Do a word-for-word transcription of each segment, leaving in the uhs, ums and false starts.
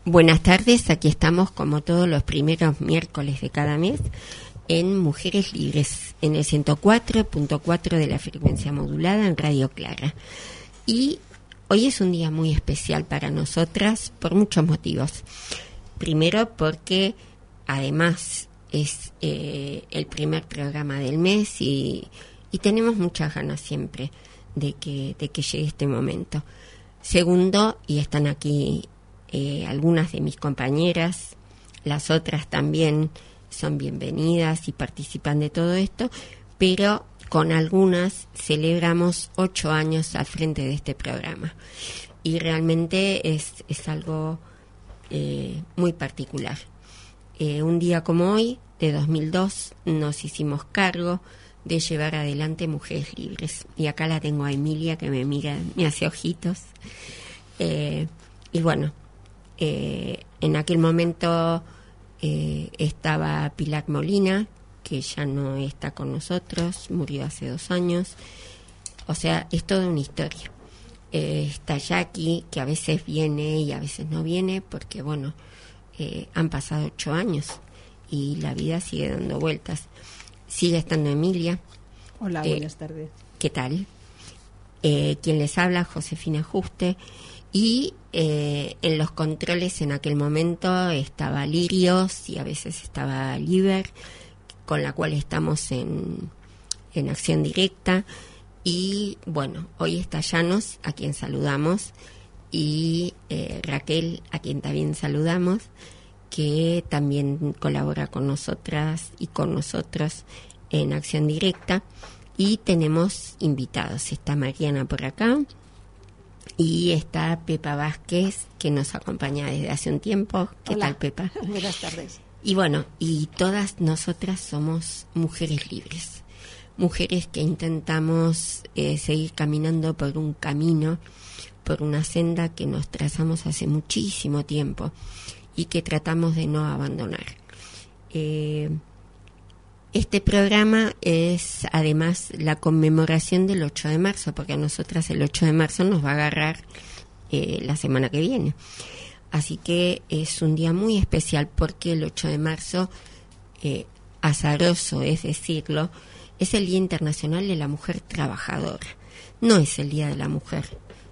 Buenas tardes, aquí estamos como todos los primeros miércoles de cada mes en Mujeres Libres, en el ciento cuatro punto cuatro de la frecuencia modulada en Radio Clara. Y hoy es un día muy especial para nosotras por muchos motivos. Primero porque además es eh, el primer programa del mes y, y tenemos muchas ganas siempre de que, de que llegue este momento. Segundo, y están aquí eh, algunas de mis compañeras, las otras también son bienvenidas y participan de todo esto, pero con algunas celebramos ocho años al frente de este programa. Y realmente es, es algo eh, muy particular. Eh, un día como hoy, de dos mil dos, nos hicimos cargo de llevar adelante Mujeres Libres. Y acá la tengo a Emilia, que me mira, me hace ojitos. Eh, y bueno, eh, en aquel momento eh, estaba Pilar Molina, que ya no está con nosotros, murió hace dos años. O sea, es toda una historia. Eh, está Jackie, que a veces viene y a veces no viene, porque bueno, eh, han pasado ocho años y la vida sigue dando vueltas. Sigue estando Emilia. Hola, eh, buenas tardes. ¿Qué tal? Eh, quien les habla, Josefina Juste. Y eh, en los controles en aquel momento estaba Lirios y a veces estaba Liber, con la cual estamos en, en acción directa. Y bueno, hoy está Llanos, a quien saludamos, y eh, Raquel, a quien también saludamos, que también colabora con nosotras y con nosotros en acción directa. Y tenemos invitados, está Mariana por acá y está Pepa Vázquez, que nos acompaña desde hace un tiempo. ¿Qué Hola. tal, Pepa? Buenas tardes. Y bueno, y todas nosotras somos mujeres libres, mujeres que intentamos eh, seguir caminando por un camino, por una senda que nos trazamos hace muchísimo tiempo y que tratamos de no abandonar. Eh, este programa es además la conmemoración del ocho de marzo, porque a nosotras el ocho de marzo nos va a agarrar eh, la semana que viene. Así que es un día muy especial porque el ocho de marzo, eh, azaroso es decirlo, es el Día Internacional de la Mujer Trabajadora. No es el Día de la Mujer,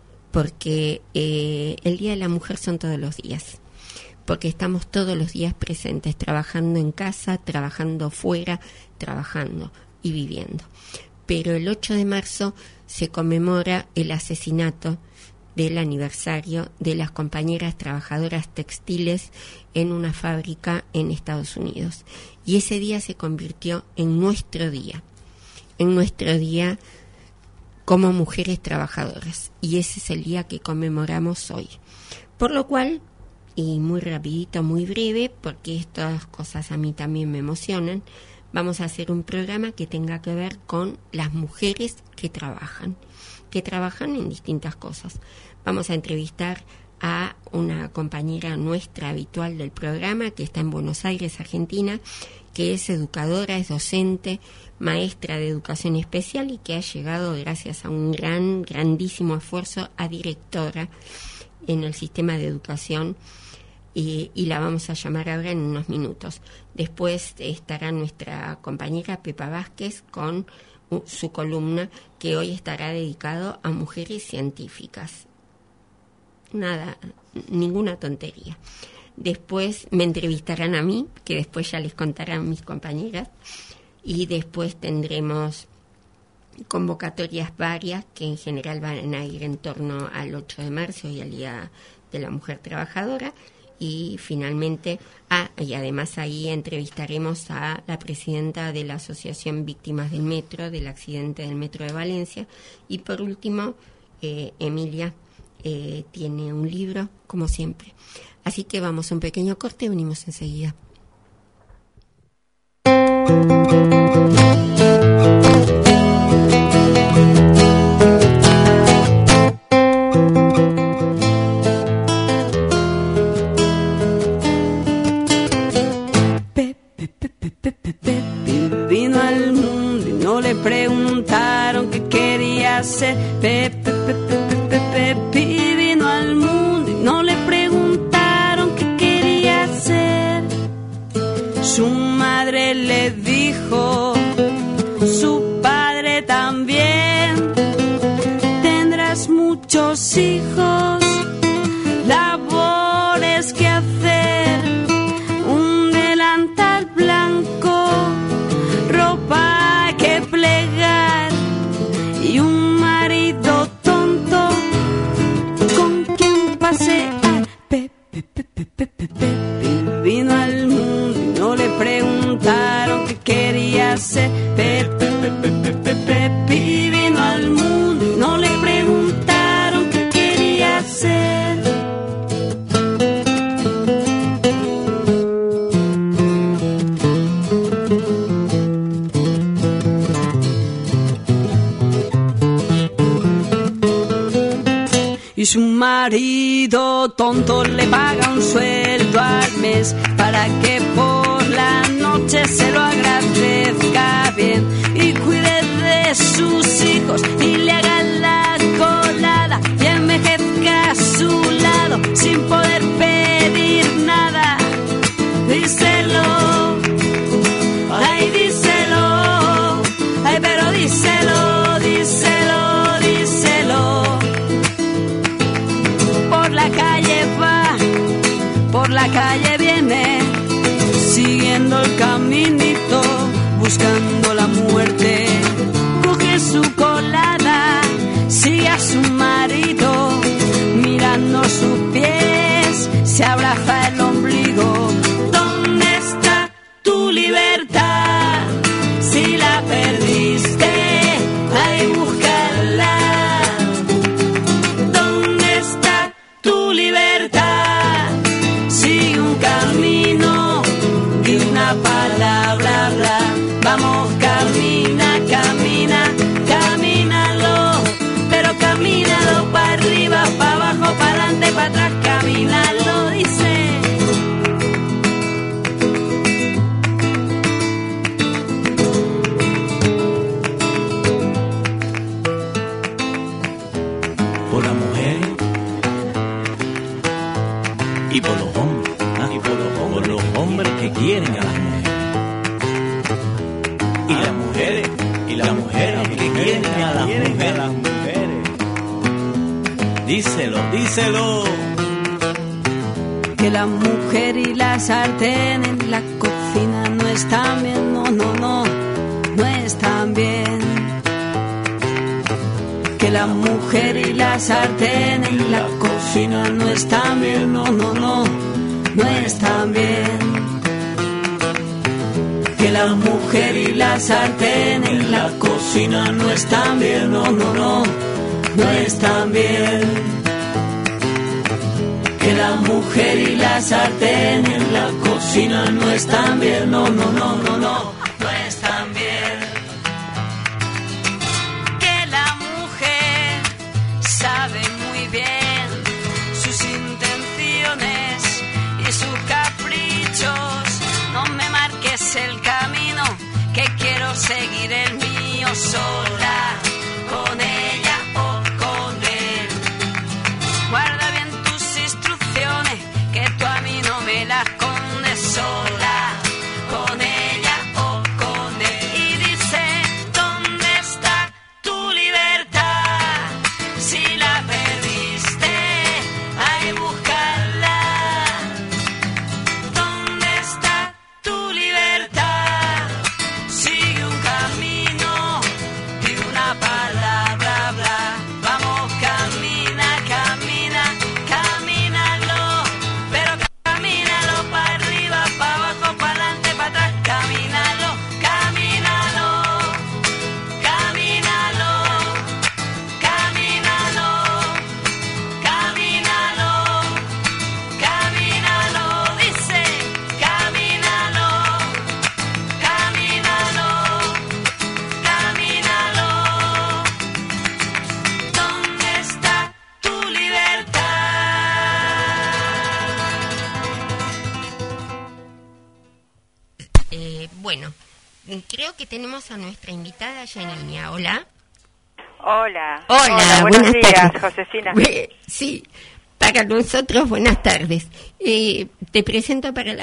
porque eh, el Día de la Mujer son todos los días. Porque estamos todos los días presentes, trabajando en casa, trabajando fuera, trabajando y viviendo. Pero el ocho de marzo se conmemora el asesinato del aniversario de las compañeras trabajadoras textiles en una fábrica en Estados Unidos. Y ese día se convirtió en nuestro día, en nuestro día como mujeres trabajadoras. Y ese es el día que conmemoramos hoy. Por lo cual, y muy rapidito, muy breve, porque estas cosas a mí también me emocionan, vamos a hacer un programa que tenga que ver con las mujeres que trabajan, que trabajan en distintas cosas. Vamos a entrevistar a una compañera nuestra habitual del programa, que está en Buenos Aires, Argentina, que es educadora, es docente, maestra de educación especial y que ha llegado, gracias a un gran, grandísimo esfuerzo, a directora en el sistema de educación. Y, y la vamos a llamar ahora en unos minutos. Después estará nuestra compañera Pepa Vázquez con uh, su columna, que hoy estará dedicado a mujeres científicas. Nada, ninguna tontería. Después me entrevistarán a mí, que después ya les contarán mis compañeras, y después tendremos convocatorias varias que en general van a ir en torno al ocho de marzo y al Día de la Mujer Trabajadora. Y finalmente, ah, y además ahí entrevistaremos a la presidenta de la Asociación Víctimas del Metro, del accidente del Metro de Valencia. Y por último, eh, Emilia eh, tiene un libro, como siempre. Así que vamos a un pequeño corte y venimos enseguida. Vino al mundo y no le preguntaron qué quería hacer. Pepe, Pepe, Pepe, Pepe vino al mundo y no le preguntaron qué madre le dijo, su padre también, tendrás muchos hijos, labores que hacer, un delantal blanco, ropa que plegar y un marido tonto con quien pasear. Pepe, Pepe, Pepe, Pepe vino al mundo y no le preguntaron qué quería ser. Pepe, Pepe, Pepe, Pepe vino al mundo y no le preguntaron qué quería ser. Y su marido tonto le paga un sueldo al mes para que por la noche se lo agradezca bien y cuide de sus hijos y le haga la colada y envejezca a su lado sin poder pedir nada. Díselo, ay díselo, ay pero díselo, díselo, díselo. Por la calle va, por la calle viene, siguiendo el caminito, buscando la muerte. Coge su colada, sigue a su marido, mirando sus pies, se abraza el ombligo. ¿Dónde está tu libertad? Si la perdiste, ay búscala. Tu libertad, sigue un camino y una palabra, bla. Vamos, camina, camina, camínalo, pero camínalo para arriba, para abajo, para adelante, para atrás, camínalo, dice. Por la mujer y por los hombres, ¿ah? y por los, por los hombres que quieren a las mujeres. Y las mujeres, y las mujeres que quieren a las mujeres. Díselo, díselo. Que la mujer y la sartén en la cocina no están bien, no, no, no, no están bien. Que la mujer y la sartén en la cocina no están bien, no, no, no, no están bien. Que la mujer y la sartén en la cocina no están bien, no, no, no, no están bien. Que la mujer y la sartén en la cocina no están bien, no, no, no, no, no, no están bien. Sabe muy bien sus intenciones y sus caprichos. No me marques el camino, que quiero seguir el mío sola, con ella o con él. Guarda bien tus instrucciones, que tú a mí no me las condes sola, con ella o con él. Y dice, ¿dónde está tu libertad? Si la perdiste, ay búscala. ¿Dónde está tu libertad? Sigue un camino y una palabra, bla. Vamos, camina, camina, camínalo, pero camínalo para arriba, para abajo, para adelante, para atrás, camínalo, camínalo, camínalo. Bueno, creo que tenemos a nuestra invitada ya en línea. Hola. Hola. Hola, Hola, buenos buenas días, tardes. Josefina. Sí, para nosotros buenas tardes. Eh, te presento para la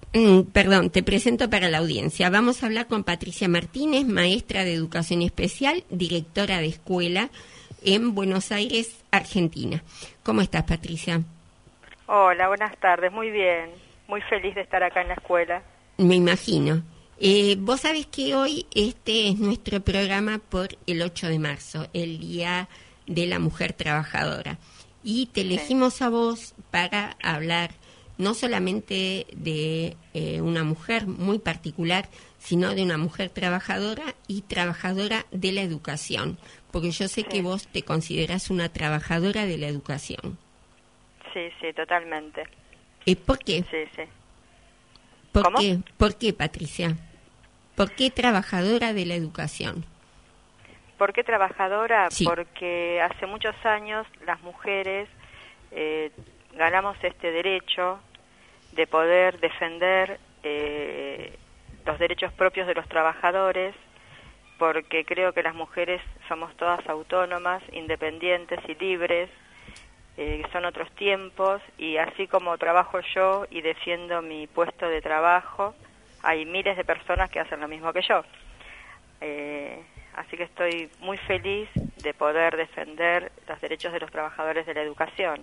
Mm, perdón, te presento para la audiencia. Vamos a hablar con Patricia Martínez, maestra de educación especial, directora de escuela en Buenos Aires, Argentina. ¿Cómo estás, Patricia? Hola, buenas tardes. Muy bien. Muy feliz de estar acá en la escuela. Me imagino. Eh, vos sabés que hoy este es nuestro programa por el ocho de marzo, el Día de la Mujer Trabajadora. Y te elegimos sí. a vos para hablar no solamente de eh, una mujer muy particular, sino de una mujer trabajadora y trabajadora de la educación. Porque yo sé sí. que vos te considerás una trabajadora de la educación. Sí, sí, totalmente. ¿Y por qué? Sí, sí. ¿Por ¿Cómo? qué? ¿Por qué, Patricia? ¿Por qué trabajadora de la educación? ¿Por qué trabajadora? Sí. Porque hace muchos años las mujeres eh, ganamos este derecho de poder defender eh, los derechos propios de los trabajadores, porque creo que las mujeres somos todas autónomas, independientes y libres, eh, son otros tiempos, y así como trabajo yo y defiendo mi puesto de trabajo, hay miles de personas que hacen lo mismo que yo. Eh, así que estoy muy feliz de poder defender los derechos de los trabajadores de la educación.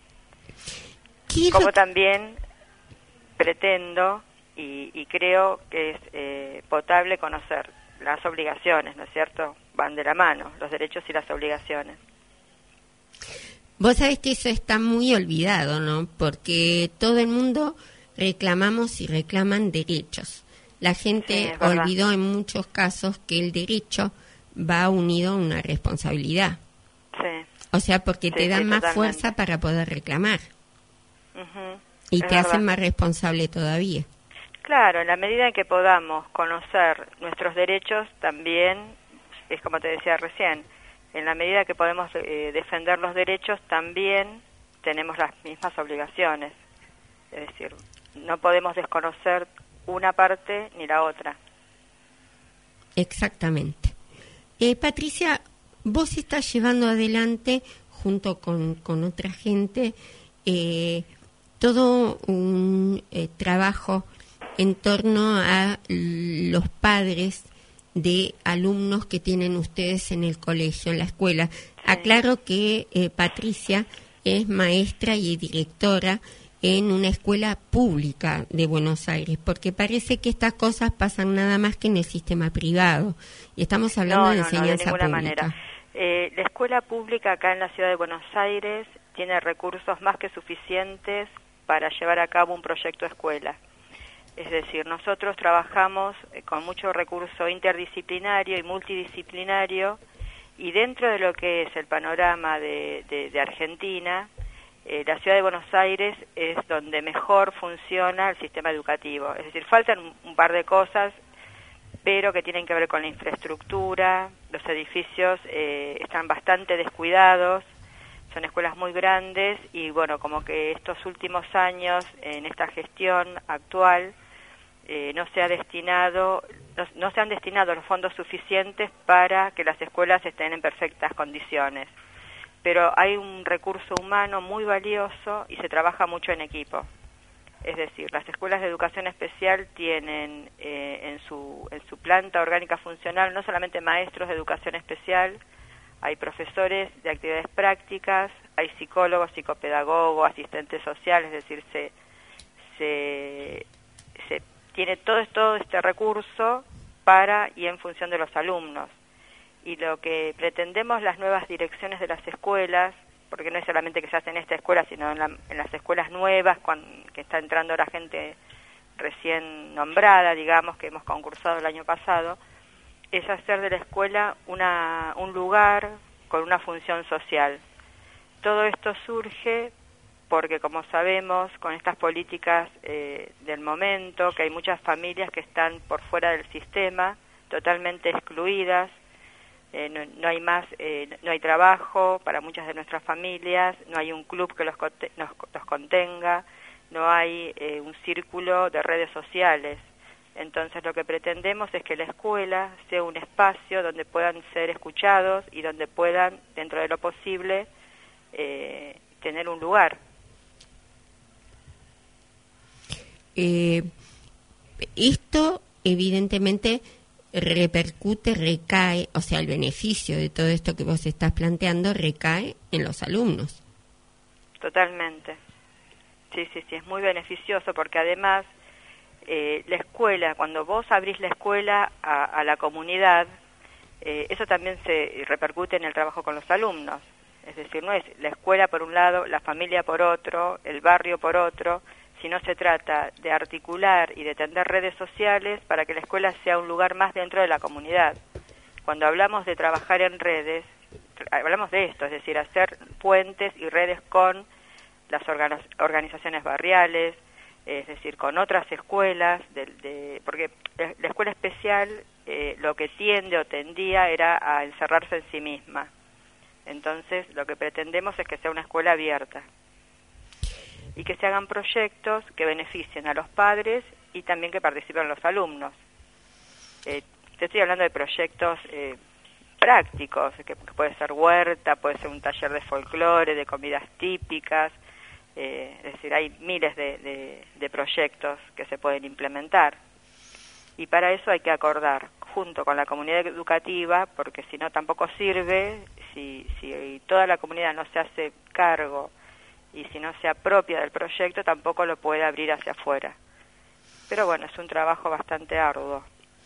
Como también pretendo y, y creo que es eh, potable conocer las obligaciones, ¿no es cierto? Van de la mano, los derechos y las obligaciones. Vos sabés que eso está muy olvidado, ¿no? Porque todo el mundo reclamamos y reclaman derechos. La gente sí, olvidó en muchos casos que el derecho va unido a una responsabilidad. Sí. O sea, porque sí, te dan sí, más totalmente. fuerza para poder reclamar. Uh-huh. Y es te verdad. hacen más responsable todavía. Claro, en la medida en que podamos conocer nuestros derechos, también, es como te decía recién, en la medida que podemos eh, defender los derechos, también tenemos las mismas obligaciones. Es decir, no podemos desconocer una parte ni la otra. Exactamente. Eh, Patricia, vos estás llevando adelante, junto con, con otra gente, eh, todo un eh, trabajo en torno a los padres de alumnos que tienen ustedes en el colegio, en la escuela. Sí. Aclaro que eh, Patricia es maestra y directora en una escuela pública de Buenos Aires, porque parece que estas cosas pasan nada más que en el sistema privado. Y estamos hablando no, de no, enseñanza no, de ninguna pública. Manera. Eh, la escuela pública acá en la ciudad de Buenos Aires tiene recursos más que suficientes para llevar a cabo un proyecto escuela. Es decir, nosotros trabajamos con mucho recurso interdisciplinario y multidisciplinario, y dentro de lo que es el panorama de, de, de Argentina, eh, la ciudad de Buenos Aires es donde mejor funciona el sistema educativo. Es decir, faltan un, un par de cosas, pero que tienen que ver con la infraestructura. Los edificios eh, están bastante descuidados, son escuelas muy grandes, y bueno, como que estos últimos años, en esta gestión actual, eh, no se ha destinado, no, no se han destinado los fondos suficientes para que las escuelas estén en perfectas condiciones. Pero hay un recurso humano muy valioso y se trabaja mucho en equipo. Es decir, las escuelas de educación especial tienen eh, en su en su planta orgánica funcional no solamente maestros de educación especial, hay profesores de actividades prácticas, hay psicólogos, psicopedagogos, asistentes sociales, es decir, se, se, se tiene todo, todo este recurso para y en función de los alumnos. Y lo que pretendemos las nuevas direcciones de las escuelas, porque no es solamente que se hace en esta escuela, sino en, la, en las escuelas nuevas, con, que está entrando la gente recién nombrada, digamos, que hemos concursado el año pasado, es hacer de la escuela una, un lugar con una función social. Todo esto surge porque, como sabemos, con estas políticas eh, del momento, que hay muchas familias que están por fuera del sistema, totalmente excluidas, eh, no, no hay más, eh, no hay trabajo para muchas de nuestras familias, no hay un club que los, nos, los contenga, no hay eh, un círculo de redes sociales. Entonces lo que pretendemos es que la escuela sea un espacio donde puedan ser escuchados y donde puedan, dentro de lo posible, eh, tener un lugar. Eh, esto evidentemente repercute, recae, o sea, el beneficio de todo esto que vos estás planteando recae en los alumnos. Totalmente. Sí, sí, sí, es muy beneficioso porque además eh, la escuela, cuando vos abrís la escuela a, a la comunidad, eh, eso también se repercute en el trabajo con los alumnos. Es decir, no es la escuela por un lado, la familia por otro, el barrio por otro, sino se trata de articular y de tender redes sociales para que la escuela sea un lugar más dentro de la comunidad. Cuando hablamos de trabajar en redes, hablamos de esto, es decir, hacer puentes y redes con las organ- organizaciones barriales, es decir, con otras escuelas, de, de, porque la escuela especial eh, lo que tiende o tendía era a encerrarse en sí misma. Entonces, lo que pretendemos es que sea una escuela abierta y que se hagan proyectos que beneficien a los padres y también que participen los alumnos. Eh, te estoy hablando de proyectos eh, prácticos, que, que puede ser huerta, puede ser un taller de folclore, de comidas típicas, eh, es decir, hay miles de, de, de proyectos que se pueden implementar. Y para eso hay que acordar junto con la comunidad educativa, porque si no tampoco sirve, si, si toda la comunidad no se hace cargo y si no se apropia del proyecto, tampoco lo puede abrir hacia afuera. Pero bueno, es un trabajo bastante arduo.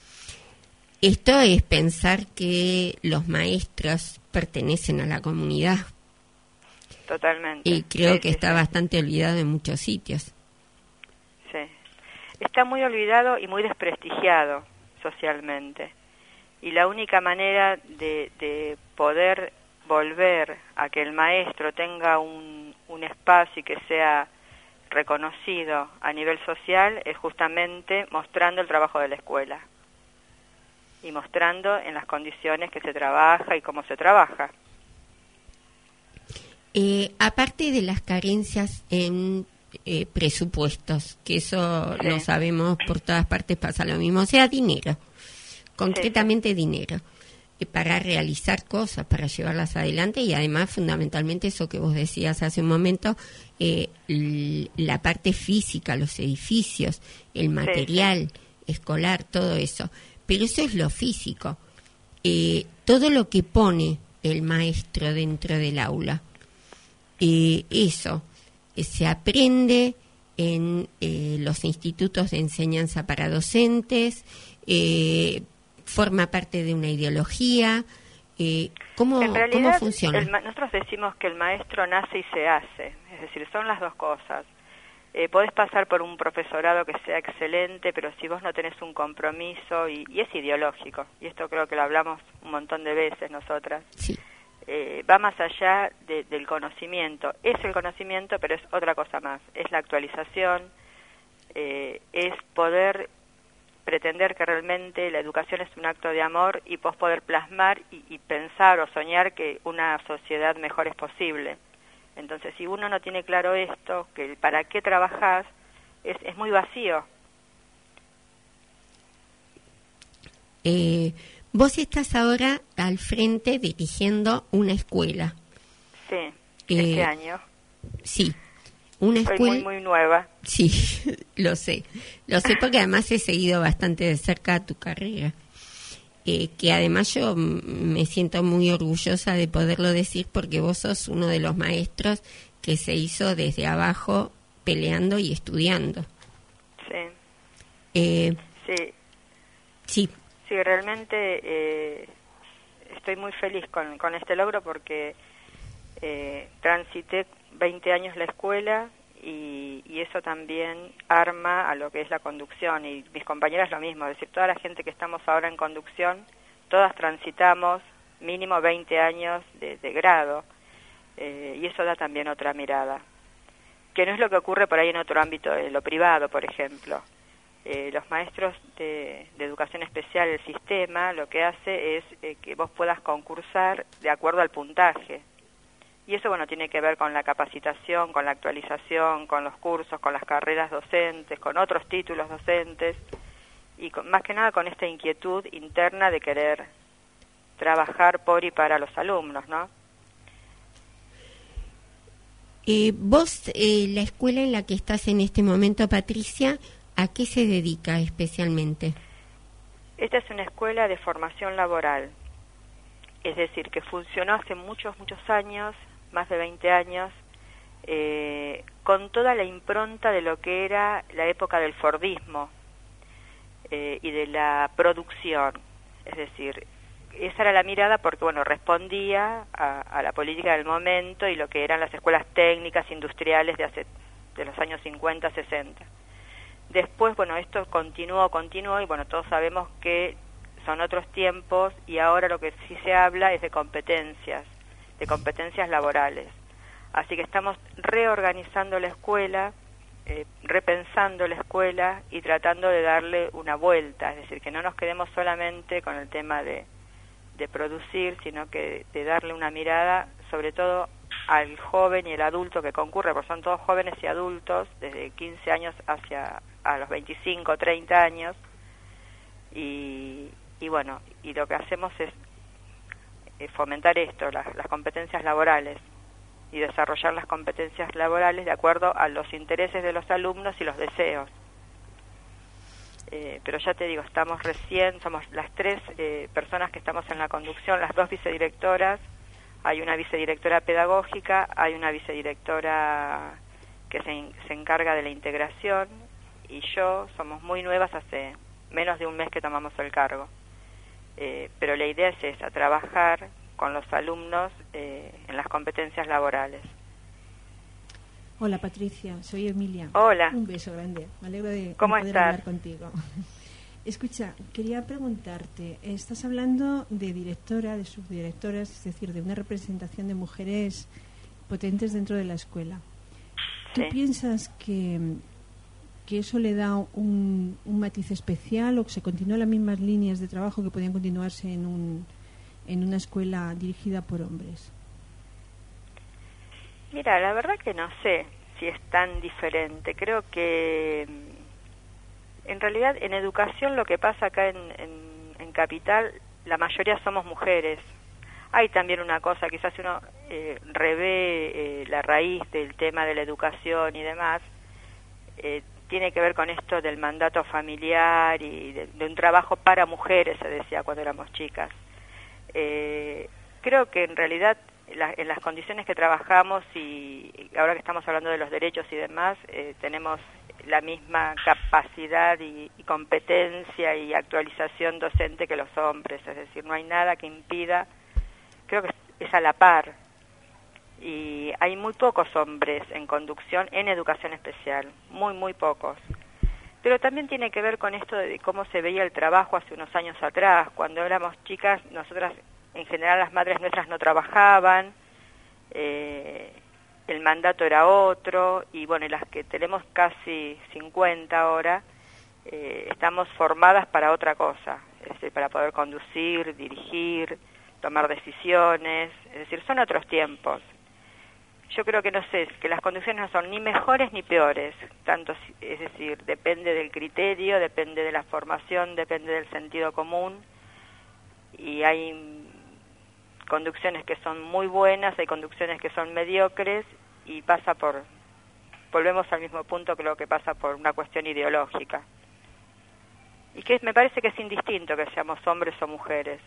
Esto es pensar que los maestros pertenecen a la comunidad. Totalmente. Y creo sí, que sí, está sí. bastante olvidado en muchos sitios. Sí. Está muy olvidado y muy desprestigiado socialmente. Y la única manera de, de poder volver a que el maestro tenga un, un espacio y que sea reconocido a nivel social es justamente mostrando el trabajo de la escuela y mostrando en las condiciones que se trabaja y cómo se trabaja. Eh, aparte de las carencias en eh, presupuestos, que eso Sí. lo sabemos por todas partes, pasa lo mismo, o sea, dinero, concretamente sí. dinero, eh, para realizar cosas, para llevarlas adelante y además fundamentalmente eso que vos decías hace un momento, eh, l- la parte física, los edificios, el material sí, sí. escolar, todo eso. Pero eso es lo físico. Eh, todo lo que pone el maestro dentro del aula, eh, eso eh, se aprende en eh, los institutos de enseñanza para docentes, eh, forma parte de una ideología. Eh, ¿cómo, en realidad, ¿Cómo funciona? El, nosotros decimos que el maestro nace y se hace, es decir, son las dos cosas. Eh, podés pasar por un profesorado que sea excelente, pero si vos no tenés un compromiso, y, y es ideológico, y esto creo que lo hablamos un montón de veces nosotras, sí. eh, va más allá de, del conocimiento. Es el conocimiento, pero es otra cosa más. Es la actualización, eh, es poder pretender que realmente la educación es un acto de amor y vos poder plasmar y, y pensar o soñar que una sociedad mejor es posible. Entonces, si uno no tiene claro esto, que para qué trabajás, es, es muy vacío. Eh, vos estás ahora al frente dirigiendo una escuela. Sí, eh, este año. Sí, una Soy escuela... muy, muy nueva. Sí, lo sé. Lo sé porque además he seguido bastante de cerca tu carrera. Eh, que además yo me siento muy orgullosa de poderlo decir porque vos sos uno de los maestros que se hizo desde abajo peleando y estudiando. Sí. Eh, sí. Sí. Sí, realmente eh, estoy muy feliz con, con este logro porque eh, transité veinte años la escuela y, y eso también arma a lo que es la conducción, y mis compañeras lo mismo, es decir, toda la gente que estamos ahora en conducción, todas transitamos mínimo veinte años de, de grado, eh, y eso da también otra mirada, que no es lo que ocurre por ahí en otro ámbito de lo privado, por ejemplo. Eh, los maestros de, de educación especial, el sistema, lo que hace es eh, que vos puedas concursar de acuerdo al puntaje. Y eso, bueno, tiene que ver con la capacitación, con la actualización, con los cursos, con las carreras docentes, con otros títulos docentes, y con, más que nada con esta inquietud interna de querer trabajar por y para los alumnos, ¿no? Eh, vos, eh, la escuela en la que estás en este momento, Patricia, ¿A qué se dedica especialmente? Esta es una escuela de formación laboral, es decir, que funcionó hace muchos, muchos años, más de veinte años, eh, con toda la impronta de lo que era la época del Fordismo eh, y de la producción. Es decir, esa era la mirada porque, bueno, respondía a, a la política del momento y lo que eran las escuelas técnicas, industriales de hace de los años cincuenta, sesenta. Después, bueno, esto continuó, continuó y, bueno, todos sabemos que son otros tiempos y ahora lo que sí se habla es de competencias, de competencias laborales. Así que estamos reorganizando la escuela, eh, repensando la escuela y tratando de darle una vuelta, es decir, que no nos quedemos solamente con el tema de, de producir, sino que de darle una mirada, sobre todo al joven y el adulto que concurre, porque son todos jóvenes y adultos, desde quince años hacia a los veinticinco, treinta años, y, y bueno, y lo que hacemos es eh, fomentar esto, las, las competencias laborales, y desarrollar las competencias laborales de acuerdo a los intereses de los alumnos y los deseos. Eh, pero ya te digo, estamos recién, somos las tres eh, personas que estamos en la conducción, las dos vicedirectoras, hay una vicedirectora pedagógica, hay una vicedirectora que se, se encarga de la integración, y yo, somos muy nuevas, hace menos de un mes que tomamos el cargo. Eh, pero la idea es esa, trabajar con los alumnos eh, en las competencias laborales. Hola Patricia, soy Emilia. Hola. Un beso grande, me alegro de ¿Cómo poder estás? hablar contigo. Escucha, quería preguntarte, estás hablando de directora, de subdirectoras, es decir, de una representación de mujeres potentes dentro de la escuela. ¿Tú Sí. piensas que, que eso le da un, un matiz especial o que se continúan las mismas líneas de trabajo que podían continuarse en un en una escuela dirigida por hombres? Mira, la verdad que no sé si es tan diferente. Creo que en realidad en educación lo que pasa acá en, en, en Capital, la mayoría somos mujeres. Hay también una cosa, quizás uno eh, revé eh, la raíz del tema de la educación y demás, eh, tiene que ver con esto del mandato familiar y de, de un trabajo para mujeres, se decía cuando éramos chicas. Eh, creo que en realidad la, en las condiciones que trabajamos y ahora que estamos hablando de los derechos y demás, eh, tenemos la misma capacidad y, y competencia y actualización docente que los hombres, es decir, no hay nada que impida, creo que es a la par, y hay muy pocos hombres en conducción en educación especial, muy, muy pocos. Pero también tiene que ver con esto de cómo se veía el trabajo hace unos años atrás. Cuando éramos chicas, nosotras, en general, las madres nuestras no trabajaban, eh, el mandato era otro, y bueno, y las que tenemos casi cincuenta ahora, eh, estamos formadas para otra cosa, es decir, para poder conducir, dirigir, tomar decisiones, es decir, son otros tiempos. Yo creo que no sé, que las condiciones no son ni mejores ni peores, tanto, es decir, depende del criterio, depende de la formación, depende del sentido común, y hay conducciones que son muy buenas, hay conducciones que son mediocres, y pasa por, volvemos al mismo punto que lo que pasa por una cuestión ideológica. Y que me parece que es indistinto que seamos hombres o mujeres.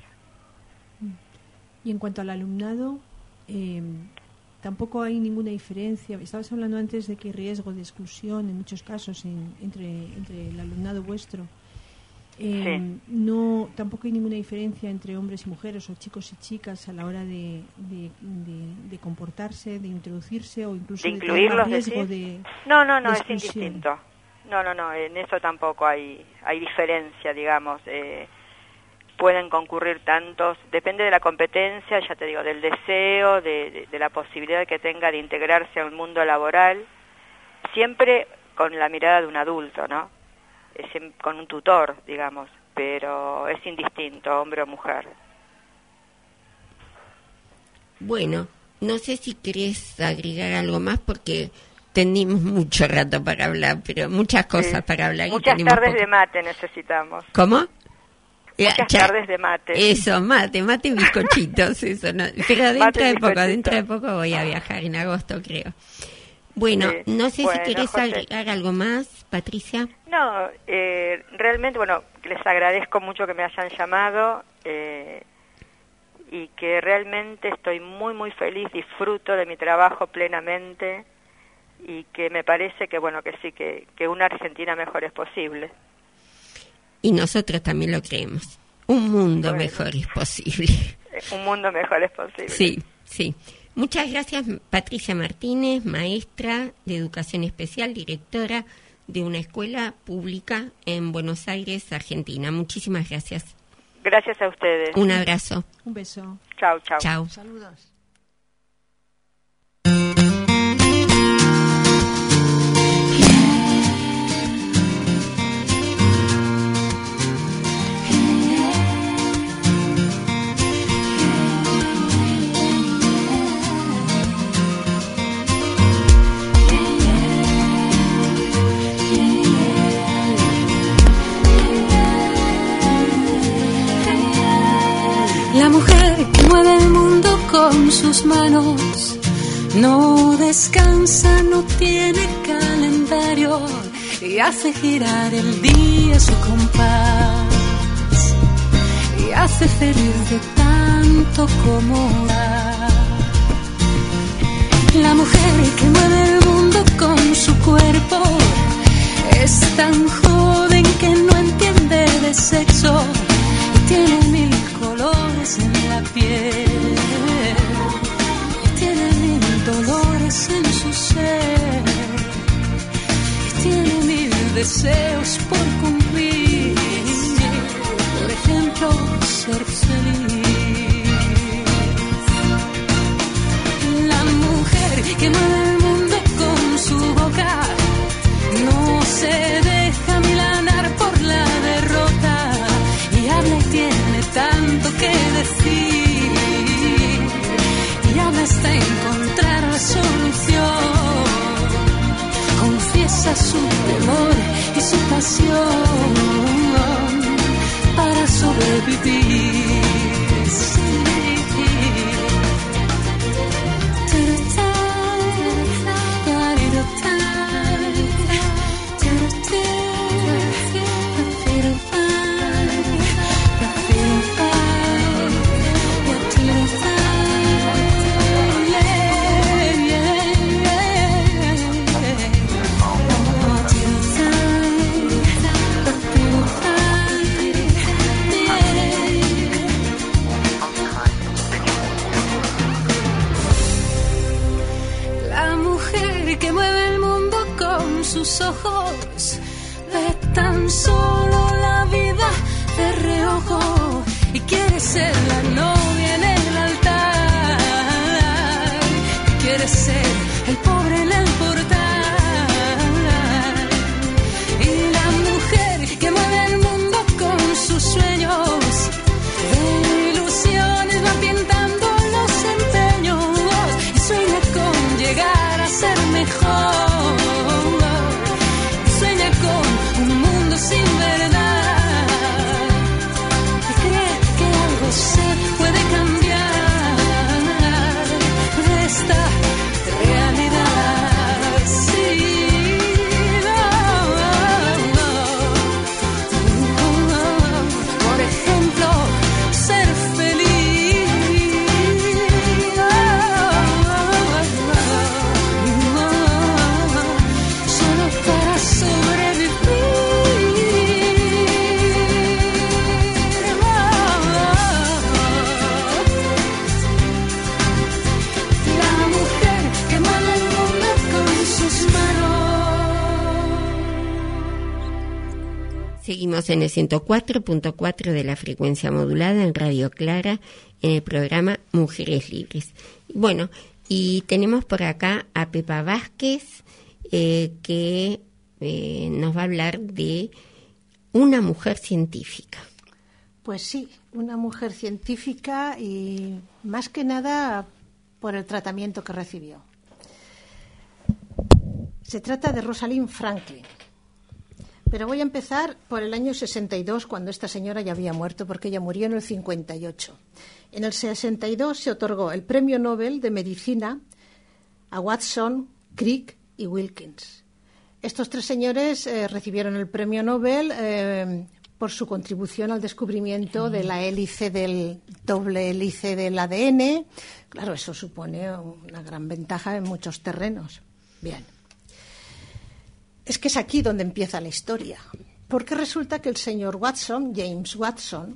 Y en cuanto al alumnado, eh, tampoco hay ninguna diferencia. Estabas hablando antes de que hay riesgo de exclusión en muchos casos en, entre, entre el alumnado vuestro. Eh, Sí. No, tampoco hay ninguna diferencia entre hombres y mujeres o chicos y chicas a la hora de, de, de, de comportarse, de introducirse o incluso ¿De de incluirlos, tener riesgo decís? de No, no, no, de es exclusión. indistinto. No, no, no, en eso tampoco hay, hay diferencia, digamos. Eh, pueden concurrir tantos, depende de la competencia, ya te digo, del deseo, de, de, de la posibilidad que tenga de integrarse al mundo laboral, siempre con la mirada de un adulto, ¿no? Es con un tutor, digamos, pero es indistinto, hombre o mujer. Bueno, no sé si querés agregar algo más porque tenemos mucho rato para hablar, pero muchas cosas Sí. para hablar. y Muchas tenemos tardes poco. de mate necesitamos. ¿Cómo? Muchas Ya- tardes de mate. Eso, mate, mate y bizcochitos, eso, no. Pero dentro Mate y de poco, bizcochito. dentro de poco voy a viajar en agosto, creo. Bueno, Sí. no sé Bueno, si querés José. agregar algo más, Patricia. No, eh, realmente, bueno, les agradezco mucho que me hayan llamado eh, y que realmente estoy muy, muy feliz, disfruto de mi trabajo plenamente y que me parece que, bueno, que sí, que, que una Argentina mejor es posible. Y nosotros también lo creemos. Un mundo Bueno. mejor es posible. Un mundo mejor es posible. Sí, sí. Muchas gracias, Patricia Martínez, maestra de Educación Especial, directora de una escuela pública en Buenos Aires, Argentina. Muchísimas gracias. Gracias a ustedes. Un abrazo. Un beso. Chao, chao. Chao. Saludos. La mujer que mueve el mundo con sus manos no descansa, no tiene calendario y hace girar el día a su compás y hace feliz de tanto como da. La mujer que mueve el mundo con su cuerpo es tan joven que no entiende de sexo y tiene mil colores en la piel y tiene mil dolores en su ser y tiene mil deseos por cumplir, por ejemplo, ser feliz. La mujer que mueve el mundo con su boca no se deja milanar por la derrota y habla y tiene tanto que decir y habla hasta encontrar la solución, confiesa su temor y su pasión para sobrevivir. Sus ojos ve tan solo la vida de reojo y quiere ser la novia en el altar, quiere ser el pobre en el portal. Y la mujer que mueve el mundo con sus sueños de ilusiones va pintando los empeños y sueña con llegar a ser mejor. Sin verdad, y cree que algo se puede cambiar de esta realidad. Sí, no, no, no. Por ejemplo, ser feliz. No, no, solo para sobrevivir. Seguimos en el ciento cuatro punto cuatro de la frecuencia modulada en Radio Clara, en el programa Mujeres Libres. Bueno, y tenemos por acá a Pepa Vázquez, eh, que eh, nos va a hablar de una mujer científica. Pues sí, una mujer científica y más que nada por el tratamiento que recibió. Se trata de Rosalind Franklin. Pero voy a empezar por el año sesenta y dos, cuando esta señora ya había muerto, porque ella murió en el cincuenta y ocho. En el sesenta y dos se otorgó el Premio Nobel de Medicina a Watson Crick y Wilkins. Estos tres señores eh, recibieron el premio Nobel eh, por su contribución al descubrimiento de la hélice del doble hélice del A D N. Claro, eso supone una gran ventaja en muchos terrenos. Bien. Es que es aquí donde empieza la historia, porque resulta que el señor Watson, James Watson,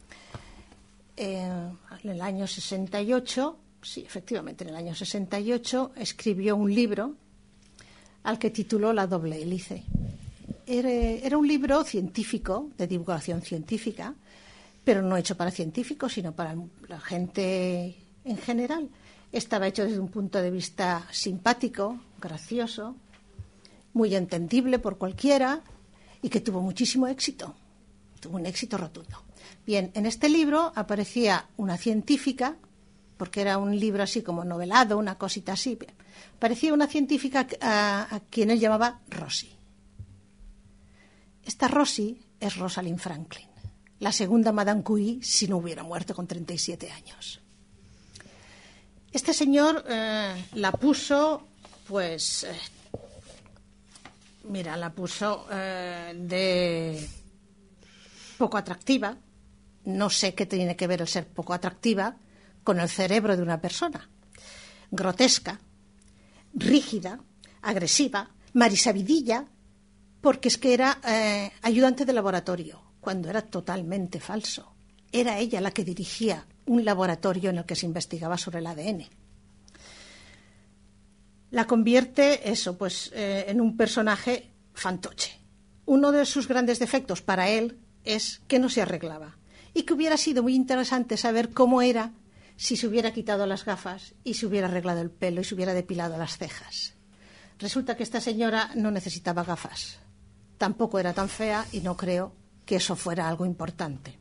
eh, en el año sesenta y ocho, sí, efectivamente, en el año sesenta y ocho, escribió un libro al que tituló La doble hélice. Era, era un libro científico, de divulgación científica, pero no hecho para científicos, sino para la gente en general. Estaba hecho desde un punto de vista simpático, gracioso, muy entendible por cualquiera y que tuvo muchísimo éxito. Tuvo un éxito rotundo. Bien, en este libro aparecía una científica, porque era un libro así como novelado, una cosita así. Aparecía una científica a, a quien él llamaba Rosie. Esta Rosie es Rosalind Franklin, la segunda Madame Curie si no hubiera muerto con treinta y siete años. Este señor eh, la puso, pues, eh, mira, la puso eh, de poco atractiva. No sé qué tiene que ver el ser poco atractiva con el cerebro de una persona. Grotesca, rígida, agresiva, marisabidilla, porque es que era eh, ayudante de laboratorio, cuando era totalmente falso. Era ella la que dirigía un laboratorio en el que se investigaba sobre el A D N. La convierte, eso, pues, eh, en un personaje fantoche. Uno de sus grandes defectos para él es que no se arreglaba y que hubiera sido muy interesante saber cómo era si se hubiera quitado las gafas y se hubiera arreglado el pelo y se hubiera depilado las cejas. Resulta que esta señora no necesitaba gafas. Tampoco era tan fea y no creo que eso fuera algo importante.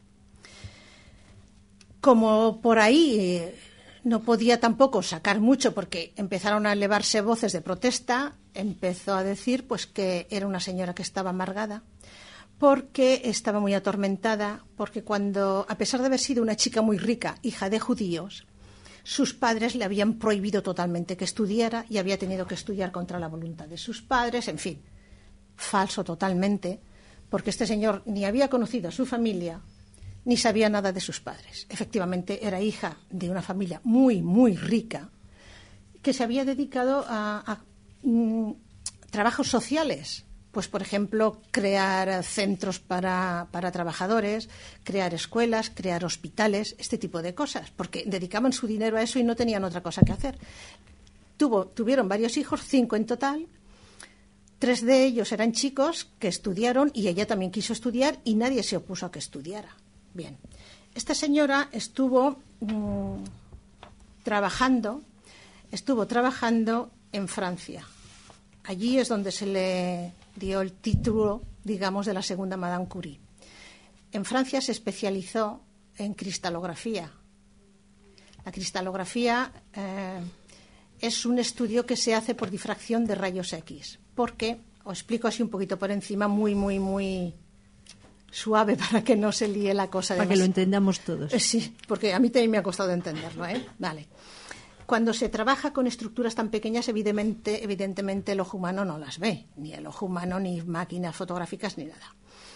Como por ahí eh, no podía tampoco sacar mucho porque empezaron a elevarse voces de protesta, empezó a decir pues que era una señora que estaba amargada, porque estaba muy atormentada, porque cuando, a pesar de haber sido una chica muy rica, hija de judíos, sus padres le habían prohibido totalmente que estudiara y había tenido que estudiar contra la voluntad de sus padres, en fin, falso totalmente, porque este señor ni había conocido a su familia, ni sabía nada de sus padres. Efectivamente, era hija de una familia muy, muy rica, que se había dedicado a, a mm, trabajos sociales. Pues, por ejemplo, crear centros para, para trabajadores, crear escuelas, crear hospitales, este tipo de cosas, porque dedicaban su dinero a eso y no tenían otra cosa que hacer. Tuvo, tuvieron varios hijos, cinco en total. Tres de ellos eran chicos que estudiaron y ella también quiso estudiar y nadie se opuso a que estudiara. Bien, esta señora estuvo mmm, trabajando, estuvo trabajando en Francia. Allí es donde se le dio el título, digamos, de la segunda Madame Curie. En Francia se especializó en cristalografía. La cristalografía eh, es un estudio que se hace por difracción de rayos X, porque, os explico así un poquito por encima, muy, muy, muy suave para que no se líe la cosa. Para que lo entendamos todos. Eh, sí, porque a mí también me ha costado entenderlo, ¿eh? Vale. Cuando se trabaja con estructuras tan pequeñas, evidentemente, evidentemente el ojo humano no las ve, ni el ojo humano, ni máquinas fotográficas, ni nada.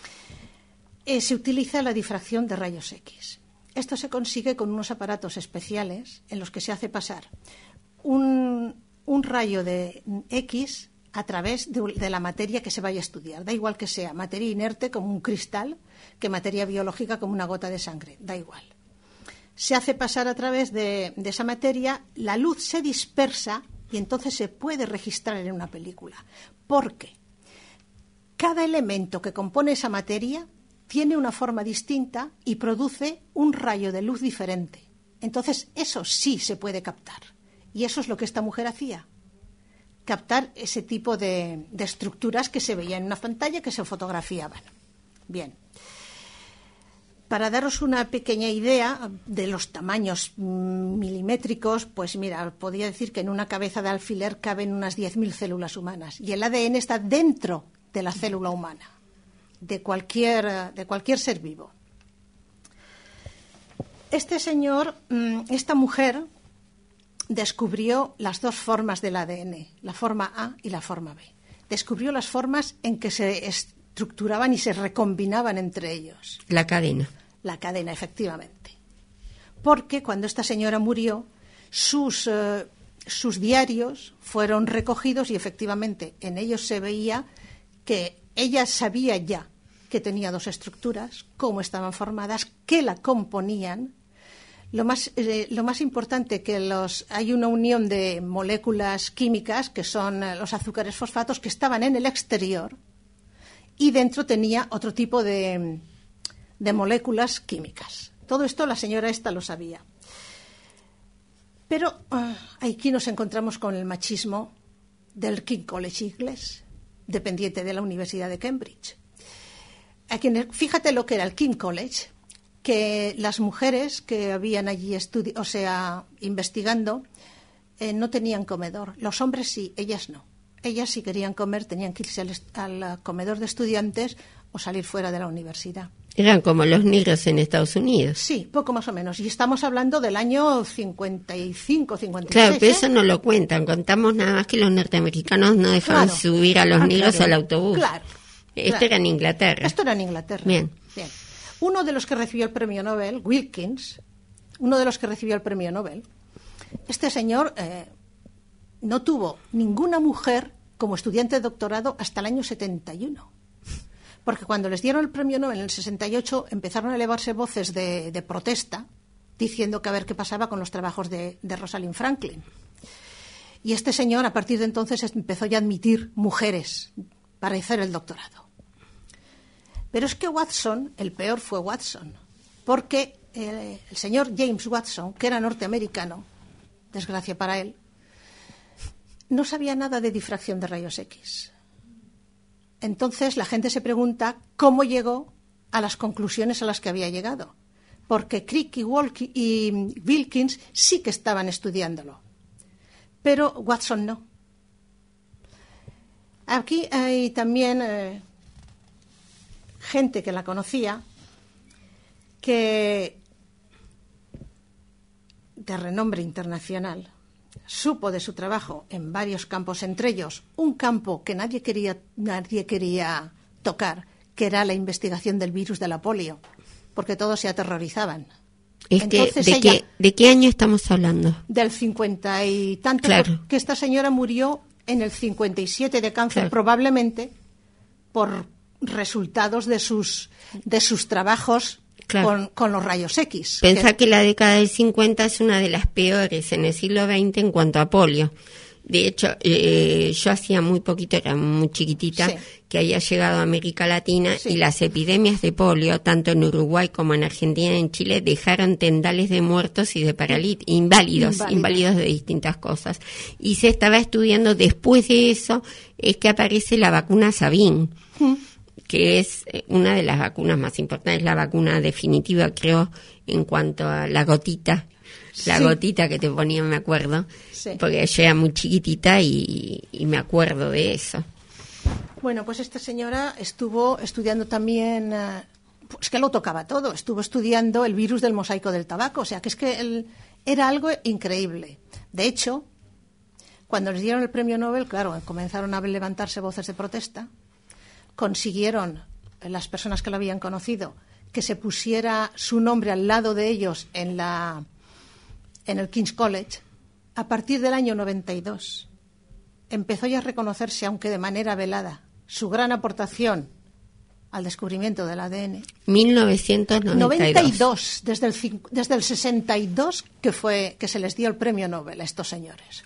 Eh, se utiliza la difracción de rayos X. Esto se consigue con unos aparatos especiales en los que se hace pasar un, un rayo de X a través de, de la materia que se vaya a estudiar. Da igual que sea materia inerte como un cristal, que materia biológica como una gota de sangre. Da igual. Se hace pasar a través de, de esa materia, la luz se dispersa y entonces se puede registrar en una película. Porque cada elemento que compone esa materia tiene una forma distinta y produce un rayo de luz diferente. Entonces eso sí se puede captar. Y eso es lo que esta mujer hacía. Captar ese tipo de, de estructuras que se veían en una pantalla, que se fotografiaban. Bien. Para daros una pequeña idea de los tamaños milimétricos, pues mira, podría decir que en una cabeza de alfiler caben unas diez mil células humanas y el A D N está dentro de la célula humana, de cualquier, de cualquier ser vivo. Este señor, esta mujer, descubrió las dos formas del A D N, la forma A y la forma B. Descubrió las formas en que se estructuraban y se recombinaban entre ellos. La cadena. La cadena, efectivamente. Porque cuando esta señora murió, sus, eh, sus diarios fueron recogidos y efectivamente en ellos se veía que ella sabía ya que tenía dos estructuras, cómo estaban formadas, qué la componían. Lo más, eh, lo más importante que los, hay una unión de moléculas químicas, que son eh, los azúcares fosfatos, que estaban en el exterior y dentro tenía otro tipo de, de moléculas químicas. Todo esto la señora esta lo sabía. Pero uh, aquí nos encontramos con el machismo del King's College inglés, dependiente de la Universidad de Cambridge. Aquí, fíjate lo que era el King's College, que las mujeres que habían allí estudi- o sea, investigando eh, no tenían comedor. Los hombres sí, ellas no. Ellas, si querían comer, tenían que irse al, est- al comedor de estudiantes o salir fuera de la universidad. Eran como los negros en Estados Unidos. Sí, poco más o menos. Y estamos hablando del año cincuenta y cinco, cincuenta y seis. Claro, pero ¿eh? eso no lo cuentan. Contamos nada más que los norteamericanos no dejaban Claro. subir a los Ah, negros claro. al autobús. Claro. Esto claro. era en Inglaterra. Esto era en Inglaterra. Bien. Bien. Uno de los que recibió el premio Nobel, Wilkins, uno de los que recibió el premio Nobel, este señor eh, no tuvo ninguna mujer como estudiante de doctorado hasta el año setenta y uno. Porque cuando les dieron el premio Nobel en el sesenta y ocho empezaron a elevarse voces de, de protesta diciendo que a ver qué pasaba con los trabajos de, de Rosalind Franklin. Y este señor a partir de entonces empezó ya a admitir mujeres para hacer el doctorado. Pero es que Watson, el peor fue Watson, porque eh, el señor James Watson, que era norteamericano, desgracia para él, no sabía nada de difracción de rayos X. Entonces la gente se pregunta cómo llegó a las conclusiones a las que había llegado, porque Crick y, Walk- y Wilkins sí que estaban estudiándolo, pero Watson no. Aquí hay también eh, gente que la conocía, que de renombre internacional supo de su trabajo en varios campos, entre ellos un campo que nadie quería, nadie quería tocar, que era la investigación del virus de la polio, porque todos se aterrorizaban. Es que, Entonces ¿de, ella, qué, ¿De qué año estamos hablando? del cincuenta y tanto, Claro. porque esta señora murió en el cincuenta y siete de cáncer, Claro. probablemente por resultados de sus, de sus trabajos Claro. con, con los rayos X. Pensá que- que la década del cincuenta es una de las peores en el siglo veinte en cuanto a polio. De hecho, eh, yo hacía muy poquito, era muy chiquitita, Sí. que había llegado a América Latina Sí. y las epidemias de polio, tanto en Uruguay como en Argentina y en Chile, dejaron tendales de muertos y de paralíticos, inválidos, Inválidos. inválidos de distintas cosas. Y se estaba estudiando, después de eso, es que aparece la vacuna Sabin, Mm. que es eh, una de las vacunas más importantes, la vacuna definitiva, creo, en cuanto a la gotita, la Sí. gotita que te ponían, me acuerdo, Sí. porque yo era muy chiquitita y, y me acuerdo de eso. Bueno, pues esta señora estuvo estudiando también, eh, pues que lo tocaba todo, estuvo estudiando el virus del mosaico del tabaco, o sea que es que el- era algo increíble. De hecho, cuando les dieron el premio Nobel, claro, comenzaron a levantarse voces de protesta, consiguieron eh, las personas que lo habían conocido que se pusiera su nombre al lado de ellos en la en el King's College. A partir del año noventa y dos empezó ya a reconocerse, aunque de manera velada, su gran aportación al descubrimiento del A D N. mil novecientos noventa y dos. noventa y dos, desde el, cincu- desde el sesenta y dos que fue que se les dio el premio Nobel a estos señores.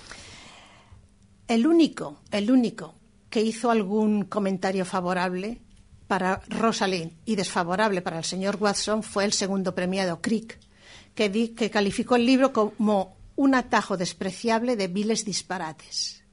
El único, el único que hizo algún comentario favorable para Rosalind y desfavorable para el señor Watson fue el segundo premiado, Crick, que, di, que calificó el libro como un atajo despreciable de viles disparates.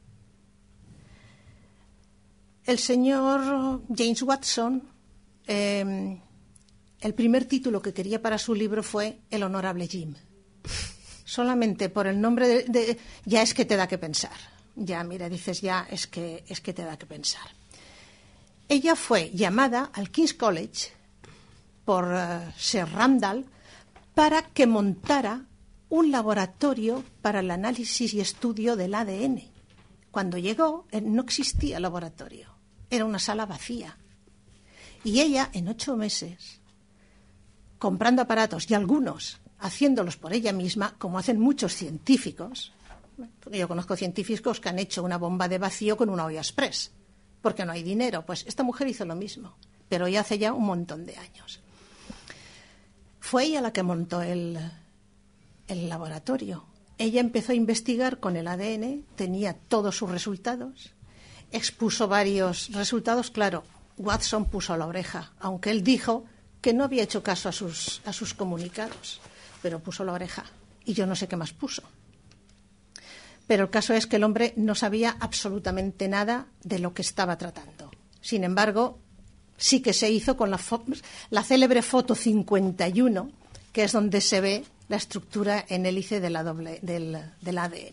El señor James Watson, eh, el primer título que quería para su libro fue El honorable Jim. Solamente por el nombre de, de ya es que te da que pensar. Ya, mira, dices ya es que es que te da que pensar. Ella fue llamada al King's College por uh, Sir Randall para que montara un laboratorio para el análisis y estudio del A D N. Cuando llegó, no existía laboratorio, era una sala vacía. Y ella, en ocho meses, comprando aparatos y algunos haciéndolos por ella misma, como hacen muchos científicos, porque yo conozco científicos que han hecho una bomba de vacío con una olla express, porque no hay dinero. Pues esta mujer hizo lo mismo, pero ya hace ya un montón de años. Fue ella la que montó el, el laboratorio. Ella empezó a investigar con el A D N, tenía todos sus resultados, expuso varios resultados. Claro, Watson puso la oreja, aunque él dijo que no había hecho caso a sus, a sus comunicados, pero puso la oreja. Y yo no sé qué más puso. Pero el caso es que el hombre no sabía absolutamente nada de lo que estaba tratando. Sin embargo, sí que se hizo con la, fo- la célebre foto cincuenta y uno, que es donde se ve la estructura en hélice de la doble, del, del A D N.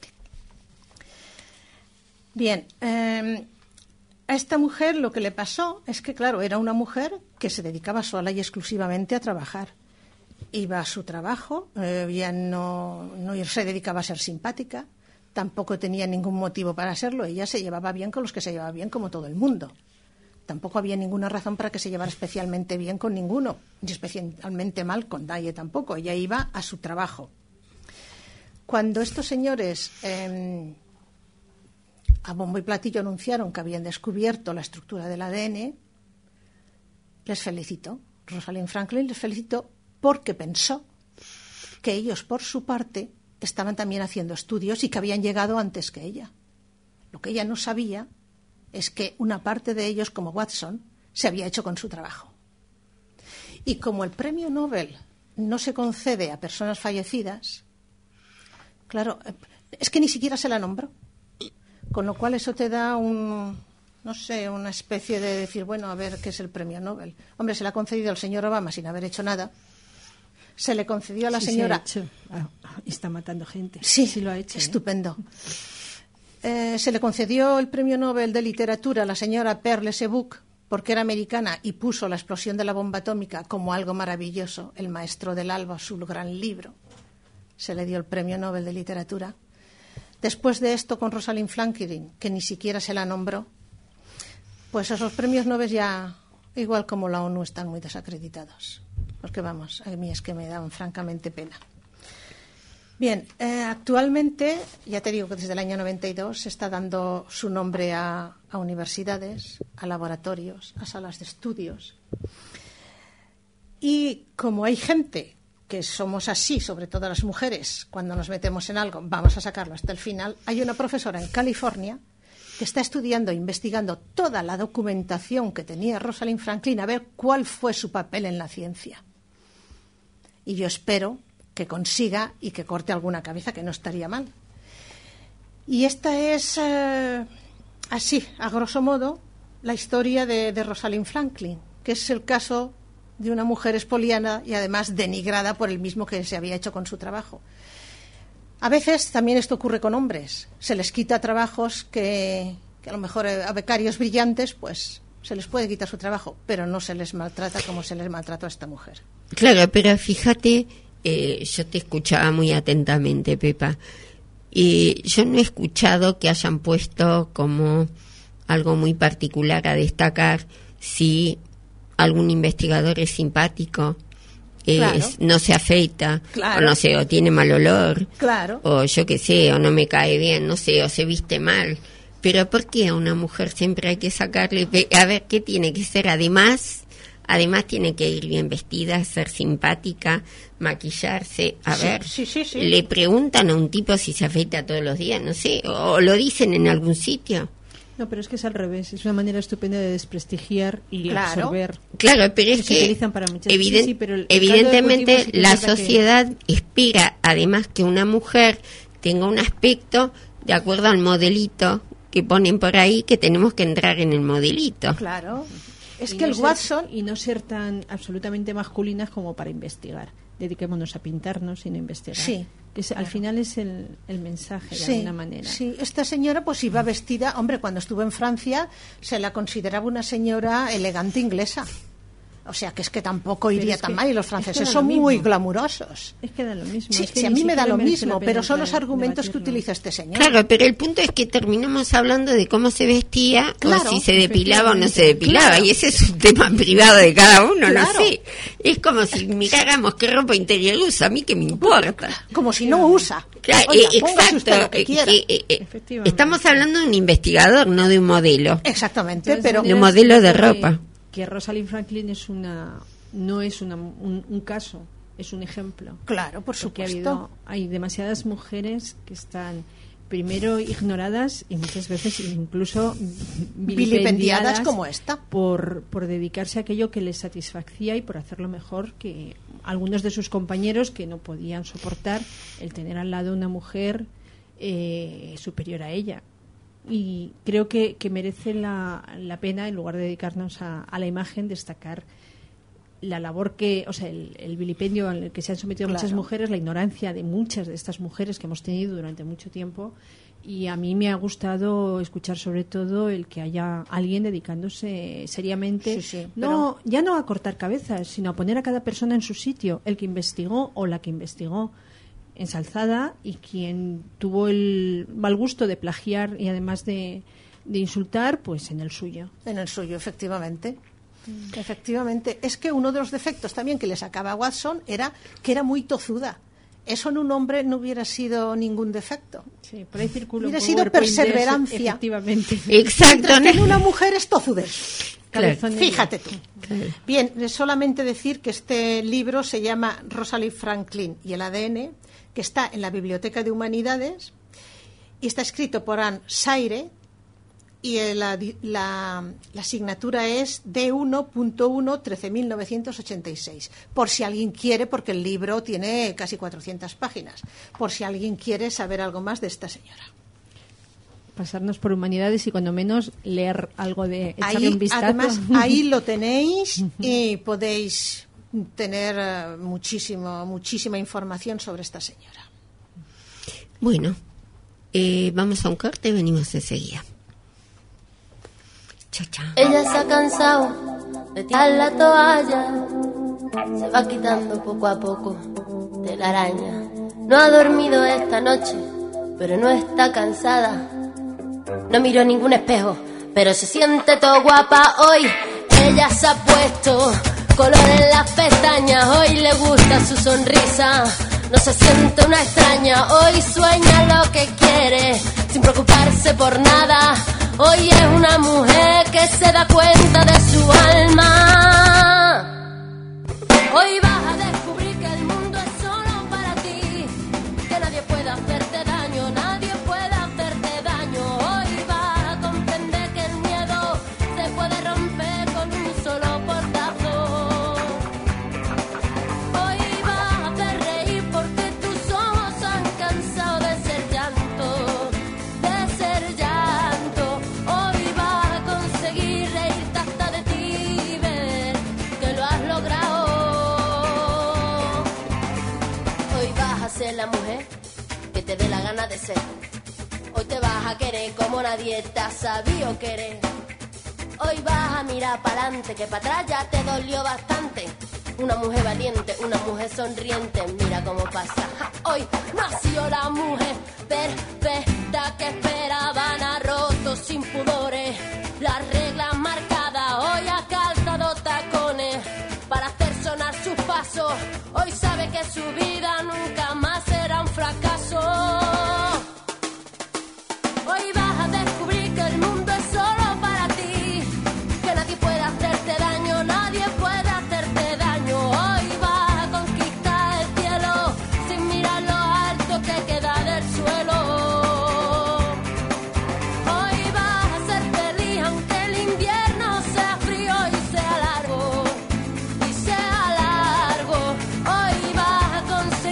Bien, eh, a esta mujer lo que le pasó es que, claro, era una mujer que se dedicaba sola y exclusivamente a trabajar. Iba a su trabajo, eh, ya no, no se dedicaba a ser simpática, tampoco tenía ningún motivo para serlo. Ella se llevaba bien con los que se llevaba bien, como todo el mundo. Tampoco había ninguna razón para que se llevara especialmente bien con ninguno, ni especialmente mal con nadie tampoco. Ella iba a su trabajo. Cuando estos señores eh, a bombo y platillo anunciaron que habían descubierto la estructura del A D N, les felicitó. Rosalind Franklin les felicitó porque pensó que ellos, por su parte, estaban también haciendo estudios y que habían llegado antes que ella. Lo que ella no sabía es que una parte de ellos, como Watson, se había hecho con su trabajo. Y como el premio Nobel no se concede a personas fallecidas, claro, es que ni siquiera se la nombró. Con lo cual eso te da un, no sé, una especie de decir, bueno, a ver qué es el premio Nobel. Hombre, se le ha concedido al señor Obama sin haber hecho nada. Se le concedió a la sí, señora... Se ha hecho. Ah, está matando gente. Sí, sí lo ha hecho. Estupendo. ¿eh? Eh, se le concedió el premio Nobel de Literatura a la señora Pearl S. Buck porque era americana y puso la explosión de la bomba atómica como algo maravilloso. El maestro del alba, su gran libro. Se le dio el premio Nobel de Literatura. Después de esto, con Rosalind Franklin, que ni siquiera se la nombró, pues esos premios Nobel ya, igual como la ONU, están muy desacreditados. Porque, vamos, a mí es que me dan francamente pena. Bien, eh, actualmente, ya te digo que desde el año noventa y dos se está dando su nombre a, a universidades, a laboratorios, a salas de estudios. Y como hay gente que somos así, sobre todo las mujeres, cuando nos metemos en algo, vamos a sacarlo hasta el final, hay una profesora en California que está estudiando e investigando toda la documentación que tenía Rosalind Franklin a ver cuál fue su papel en la ciencia. Y yo espero que consiga y que corte alguna cabeza, que no estaría mal. Y esta es, eh, así, a grosso modo, la historia de, de Rosalind Franklin, que es el caso de una mujer espoliada y además denigrada por el mismo que se había hecho con su trabajo. A veces también esto ocurre con hombres. Se les quita trabajos que, que a lo mejor a becarios brillantes, pues se les puede quitar su trabajo, pero no se les maltrata como se les maltrató a esta mujer. Claro, pero fíjate, eh, yo te escuchaba muy atentamente, Pepa, y yo no he escuchado que hayan puesto como algo muy particular a destacar si algún investigador es simpático, eh, Claro. es, no se afeita, Claro. o no sé, o tiene mal olor, Claro. o yo qué sé, o no me cae bien, no sé, o se viste mal. Pero ¿por qué a una mujer siempre hay que sacarle? A ver, ¿qué tiene que ser? Además, además tiene que ir bien vestida, ser simpática, maquillarse. A Sí, ver, sí, sí, sí. le preguntan a un tipo si se afeita todos los días, no sé, o lo dicen en algún sitio. No, pero es que es al revés. Es una manera estupenda de desprestigiar y Claro. absorber. Claro, pero es Se que utilizan para muchas- eviden- sí, sí, pero el- el caldo de evidentemente cultivo sí que la es verdad que- sociedad espera además que una mujer tenga un aspecto de acuerdo al modelito que ponen por ahí, que tenemos que entrar en el modelito. Claro. Es Y que no el ser- Watson... y no ser tan absolutamente masculinas como para investigar. Dediquémonos a pintarnos sin investigar. Sí, Que es- al final es el, el mensaje, de Sí, alguna manera. sí, esta señora pues iba vestida, hombre, cuando estuvo en Francia se la consideraba una señora elegante inglesa, O sea, que es que tampoco iría es tan que- mal, y los es franceses que da son lo muy mismo. glamurosos. Es que da lo mismo. Sí, es que sí, a ni mí me da siquiera lo merece mismo, la pena pero son los entrar- argumentos que debatirlo. utiliza este señor. Claro, pero el punto es que terminamos hablando de cómo se vestía, Claro, o si se depilaba o no se efectivamente. depilaba, Claro. y ese es un tema privado de cada uno, Claro. no sé. Es como si miráramos qué ropa interior usa, a mí qué me importa. Como si no usa. Claro, Oiga, eh, póngase usted lo que eh, quiera. eh, eh, eh, Efectivamente. estamos hablando de un investigador, no de un modelo. Exactamente, De todas pero De un maneras, modelo de creo que- ropa. Que Rosalind Franklin es una, no es una, un, un caso, es un ejemplo. claro, por Porque ha supuesto. habido, hay demasiadas mujeres que están primero ignoradas y muchas veces incluso Vilipendiadas vilipendiadas como esta. por, por dedicarse a aquello que les satisfacía y por hacerlo mejor que algunos de sus compañeros que no podían soportar el tener al lado una mujer eh, superior a ella. Y creo que, que merece la, la pena, en lugar de dedicarnos a, a la imagen, destacar la labor que, o sea, el, el vilipendio al que se han sometido Claro. muchas mujeres, la ignorancia de muchas de estas mujeres que hemos tenido durante mucho tiempo. Y a mí me ha gustado escuchar sobre todo el que haya alguien dedicándose seriamente, Sí, sí, no, ya no a cortar cabezas, sino a poner a cada persona en su sitio, el que investigó o la que investigó, ensalzada, y quien tuvo el mal gusto de plagiar y además de, de insultar, pues en el suyo. En el suyo, efectivamente. Efectivamente. Es que uno de los defectos también que le sacaba a Watson era que era muy tozuda. Eso en un hombre no hubiera sido ningún defecto. Sí, por ahí circula un Hubiera sido PowerPoint de eso, perseverancia. efectivamente. Exacto, Mientras que en ¿no? una mujer es tozudez. Claro. Cabezonería. Fíjate tú. Bien, solamente decir que este libro se llama Rosalind Franklin y el A D N, que está en la Biblioteca de Humanidades y está escrito por Anne Sayre, y la, la, la asignatura es D uno punto uno trece mil novecientos ochenta y seis. Por si alguien quiere, porque el libro tiene casi cuatrocientas páginas, por si alguien quiere saber algo más de esta señora. Pasarnos por humanidades y cuando menos leer algo de echarle Ahí, un vistazo. además, ahí lo tenéis y podéis tener eh, muchísimo, muchísima información sobre esta señora. Bueno, eh, vamos a un corte y venimos enseguida. Chao, chao. Ella se ha cansado de tirar la toalla, se va quitando poco a poco de la araña. No ha dormido esta noche, pero no está cansada. No miró ningún espejo, pero se siente todo guapa hoy. Ella se ha puesto color en las pestañas, hoy le gusta su sonrisa. No se siente una extraña, hoy sueña lo que quiere, sin preocuparse por nada. Hoy es una mujer que se da cuenta de su alma. Hoy vas a descubrir que el mundo es solo para ti, que nadie puede hacerte daño, nadie puede hacerte daño. Hoy vas a comprender que el miedo se puede romper con un solo portazo. Hoy vas a hacer reír porque tus ojos han cansado de ser llanto, de ser llanto. Hoy vas a conseguir reírte hasta de ti y ver que lo has logrado. Hoy vas a ser la mujer que te dé la gana de ser. Hoy te vas a querer como nadie te ha sabido querer. Hoy vas a mirar para adelante, que para atrás ya te dolió bastante. Una mujer valiente, una mujer sonriente, mira cómo pasa. Ja, hoy nació la mujer perfecta que esperaban, ha roto sin pudores las reglas marcadas. Hoy ha calzado tacones para hacer sonar sus pasos. Hoy sabe que su vida nunca más será un fracaso. Hoy vas a descubrir que el mundo es solo para ti, que nadie puede hacerte daño, nadie puede hacerte daño. Hoy vas a conquistar el cielo sin mirar lo alto que queda del suelo. Hoy vas a ser feliz aunque el invierno sea frío y sea largo, y sea largo. Hoy vas a conseguir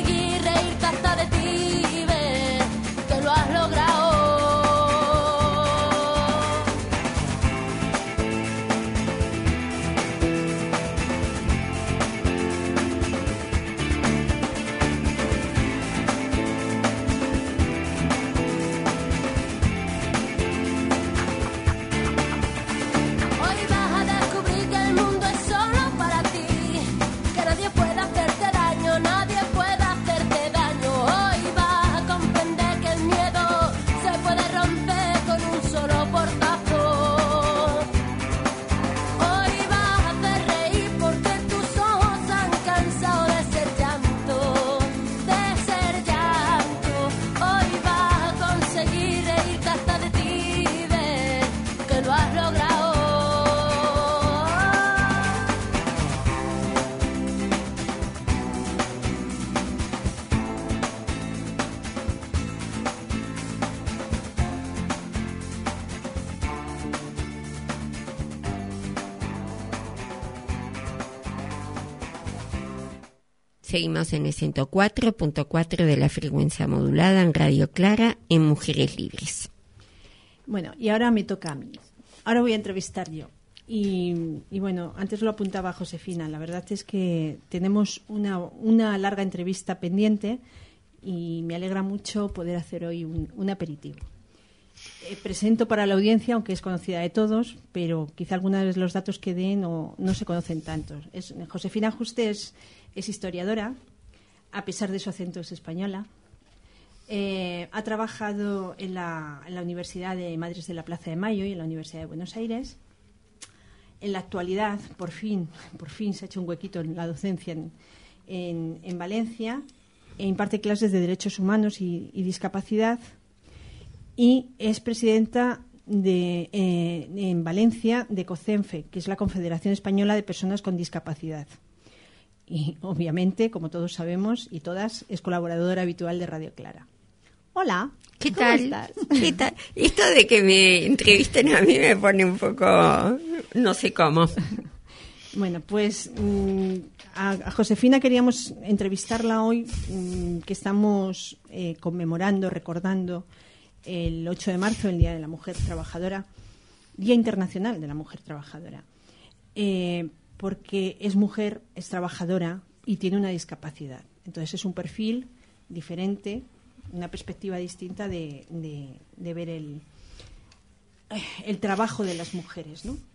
Seguimos en el ciento cuatro punto cuatro de la frecuencia modulada en Radio Clara en Mujeres Libres. Bueno, y ahora me toca a mí. Ahora voy a entrevistar yo. Y, y bueno, antes lo apuntaba Josefina. La verdad es que tenemos una, una larga entrevista pendiente y me alegra mucho poder hacer hoy un, un aperitivo. Eh, presento para la audiencia, aunque es conocida de todos, pero quizá algunos de los datos que den no, no se conocen tantos. Es, Josefina Juste es, es historiadora, a pesar de su acento es española. Eh, ha trabajado en la, en la Universidad de Madres de la Plaza de Mayo y en la Universidad de Buenos Aires. En la actualidad, por fin, por fin se ha hecho un huequito en la docencia en, en, en Valencia. E imparte clases de Derechos Humanos y, y Discapacidad. Y es presidenta de, eh, en Valencia de COCENFE, que es la Confederación Española de Personas con Discapacidad. Y, obviamente, como todos sabemos, y todas, es colaboradora habitual de Radio Clara. Hola, ¿qué ¿cómo tal? estás? ¿Qué tal? Esto de que me entrevisten a mí me pone un poco... no sé cómo. Bueno, pues mmm, a, a Josefina queríamos entrevistarla hoy, mmm, que estamos eh, conmemorando, recordando el ocho de marzo, el Día de la Mujer Trabajadora, Día Internacional de la Mujer Trabajadora, eh, porque es mujer, es trabajadora y tiene una discapacidad. Entonces es un perfil diferente, una perspectiva distinta de, de, de ver el, el trabajo de las mujeres, ¿no?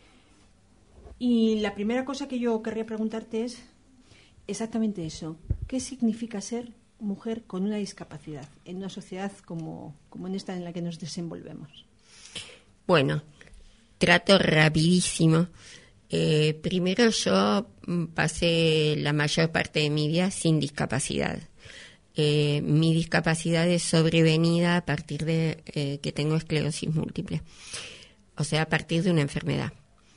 Y la primera cosa que yo querría preguntarte es exactamente eso. ¿Qué significa ser mujer con una discapacidad en una sociedad como, como en esta en la que nos desenvolvemos? Bueno, trato rapidísimo. Eh, primero, yo pasé la mayor parte de mi vida sin discapacidad. Eh, mi discapacidad es sobrevenida a partir de eh, que tengo esclerosis múltiple, o sea, a partir de una enfermedad.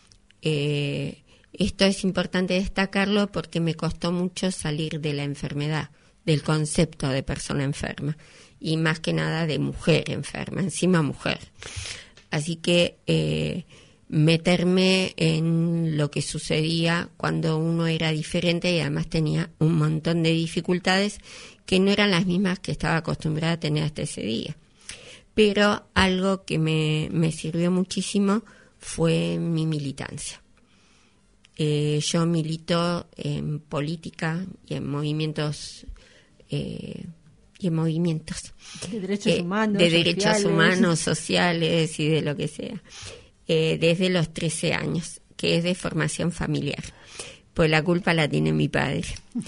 Eh, esto es importante destacarlo porque me costó mucho salir de la enfermedad, del concepto de persona enferma y más que nada de mujer enferma, encima mujer. Así que eh, meterme en lo que sucedía cuando uno era diferente y además tenía un montón de dificultades que no eran las mismas que estaba acostumbrada a tener hasta ese día. Pero algo que me, me sirvió muchísimo fue mi militancia. Eh, yo milito en política y en movimientos eh, y en movimientos de derechos eh, humanos, de sociales. derechos humanos, sociales y de lo que sea, eh, desde los trece años, que es de formación familiar. Pues la culpa la tiene mi padre.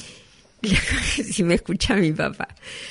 Si me escucha mi papá.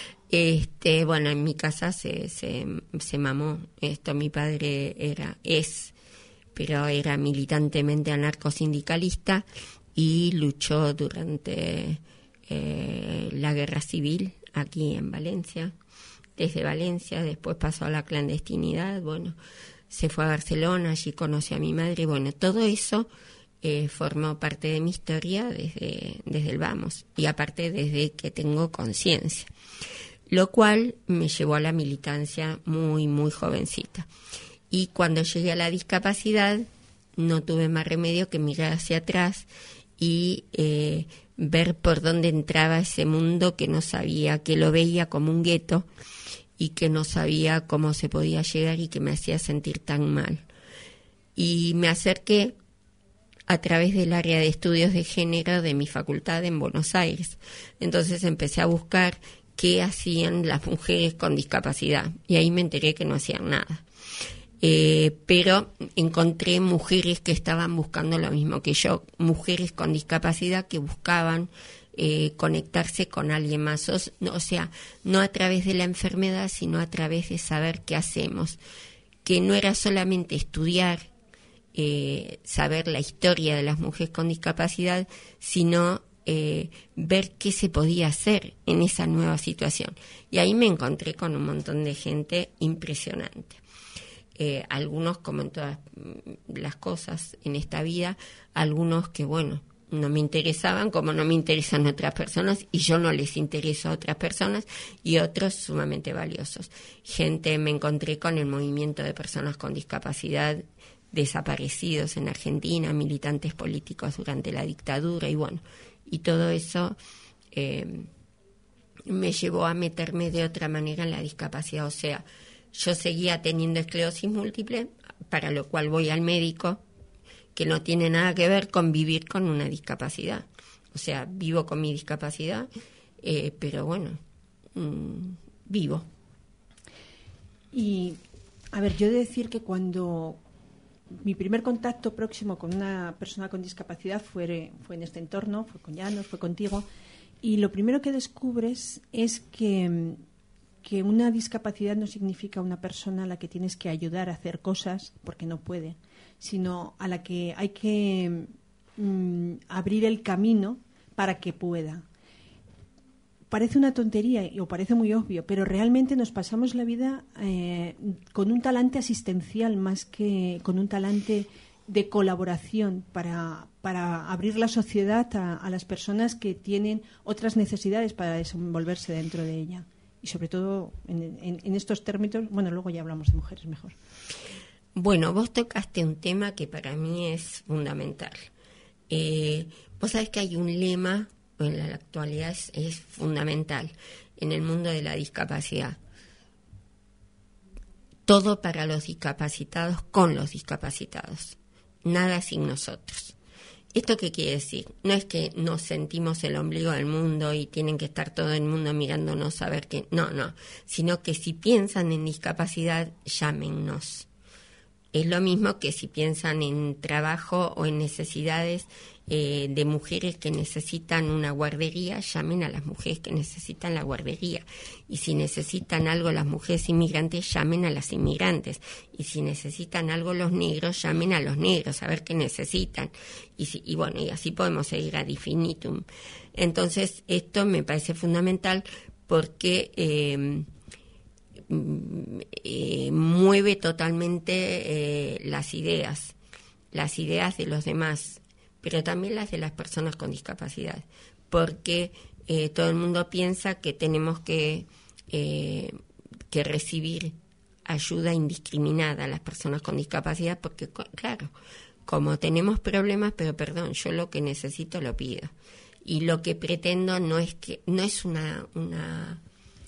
Este, bueno, en mi casa se, se, se mamó esto. Mi padre era, es, pero era militantemente anarcosindicalista y luchó durante eh, la guerra civil aquí en Valencia. Desde Valencia, después pasó a la clandestinidad, bueno, se fue a Barcelona, allí conoció a mi madre, bueno, todo eso eh, formó parte de mi historia desde, desde el vamos, y aparte desde que tengo conciencia, lo cual me llevó a la militancia muy, muy jovencita. Y cuando llegué a la discapacidad, no tuve más remedio que mirar hacia atrás y eh, ver por dónde entraba ese mundo que no sabía, que lo veía como un gueto y que no sabía cómo se podía llegar y que me hacía sentir tan mal. Y me acerqué a través del área de estudios de género de mi facultad en Buenos Aires. Entonces empecé a buscar qué hacían las mujeres con discapacidad y ahí me enteré que no hacían nada. Eh, pero encontré mujeres que estaban buscando lo mismo que yo, mujeres con discapacidad que buscaban eh, conectarse con alguien más, o, no, o sea, no a través de la enfermedad, sino a través de saber qué hacemos, que no era solamente estudiar, eh, saber la historia de las mujeres con discapacidad, sino eh, ver qué se podía hacer en esa nueva situación. Y ahí me encontré con un montón de gente impresionante. Eh, algunos, como en todas las cosas en esta vida, algunos que, bueno, no me interesaban, como no me interesan otras personas, y yo no les intereso a otras personas, y otros sumamente valiosos. Gente, me encontré con el movimiento de personas con discapacidad desaparecidos en Argentina, militantes políticos durante la dictadura, y bueno, y todo eso eh, me llevó a meterme de otra manera en la discapacidad. O sea, yo seguía teniendo esclerosis múltiple, para lo cual voy al médico, que no tiene nada que ver con vivir con una discapacidad. O sea, vivo con mi discapacidad, eh, pero bueno, mmm, vivo. Y, a ver, yo he de decir que cuando mi primer contacto próximo con una persona con discapacidad fue, fue en este entorno, fue con Llanos, fue contigo, y lo primero que descubres es que, que una discapacidad no significa una persona a la que tienes que ayudar a hacer cosas porque no puede, sino a la que hay que mm, abrir el camino para que pueda. Parece una tontería o parece muy obvio, pero realmente nos pasamos la vida eh, con un talante asistencial más que con un talante de colaboración para, para abrir la sociedad a, a las personas que tienen otras necesidades para desenvolverse dentro de ella. Y sobre todo en, en, en estos términos, bueno, luego ya hablamos de mujeres mejor. Bueno, vos tocaste un tema que para mí es fundamental. Eh, vos sabés que hay un lema, en la actualidad es, es fundamental, en el mundo de la discapacidad. Todo para los discapacitados, con los discapacitados. Nada sin nosotros. ¿Esto qué quiere decir? No es que nos sentimos el ombligo del mundo y tienen que estar todo el mundo mirándonos a ver qué... No, no. Sino que si piensan en discapacidad, llámennos. Es lo mismo que si piensan en trabajo o en necesidades eh, de mujeres que necesitan una guardería, llamen a las mujeres que necesitan la guardería. Y si necesitan algo las mujeres inmigrantes, llamen a las inmigrantes. Y si necesitan algo los negros, llamen a los negros a ver qué necesitan. Y, si, y bueno, y así podemos seguir ad infinitum. Entonces, esto me parece fundamental porque... Eh, Eh, mueve totalmente eh, las ideas, las ideas de los demás, pero también las de las personas con discapacidad, porque eh, todo el mundo piensa que tenemos que, eh, que recibir ayuda indiscriminada a las personas con discapacidad, porque claro, como tenemos problemas, pero perdón, yo lo que necesito lo pido, y lo que pretendo no es que no es una una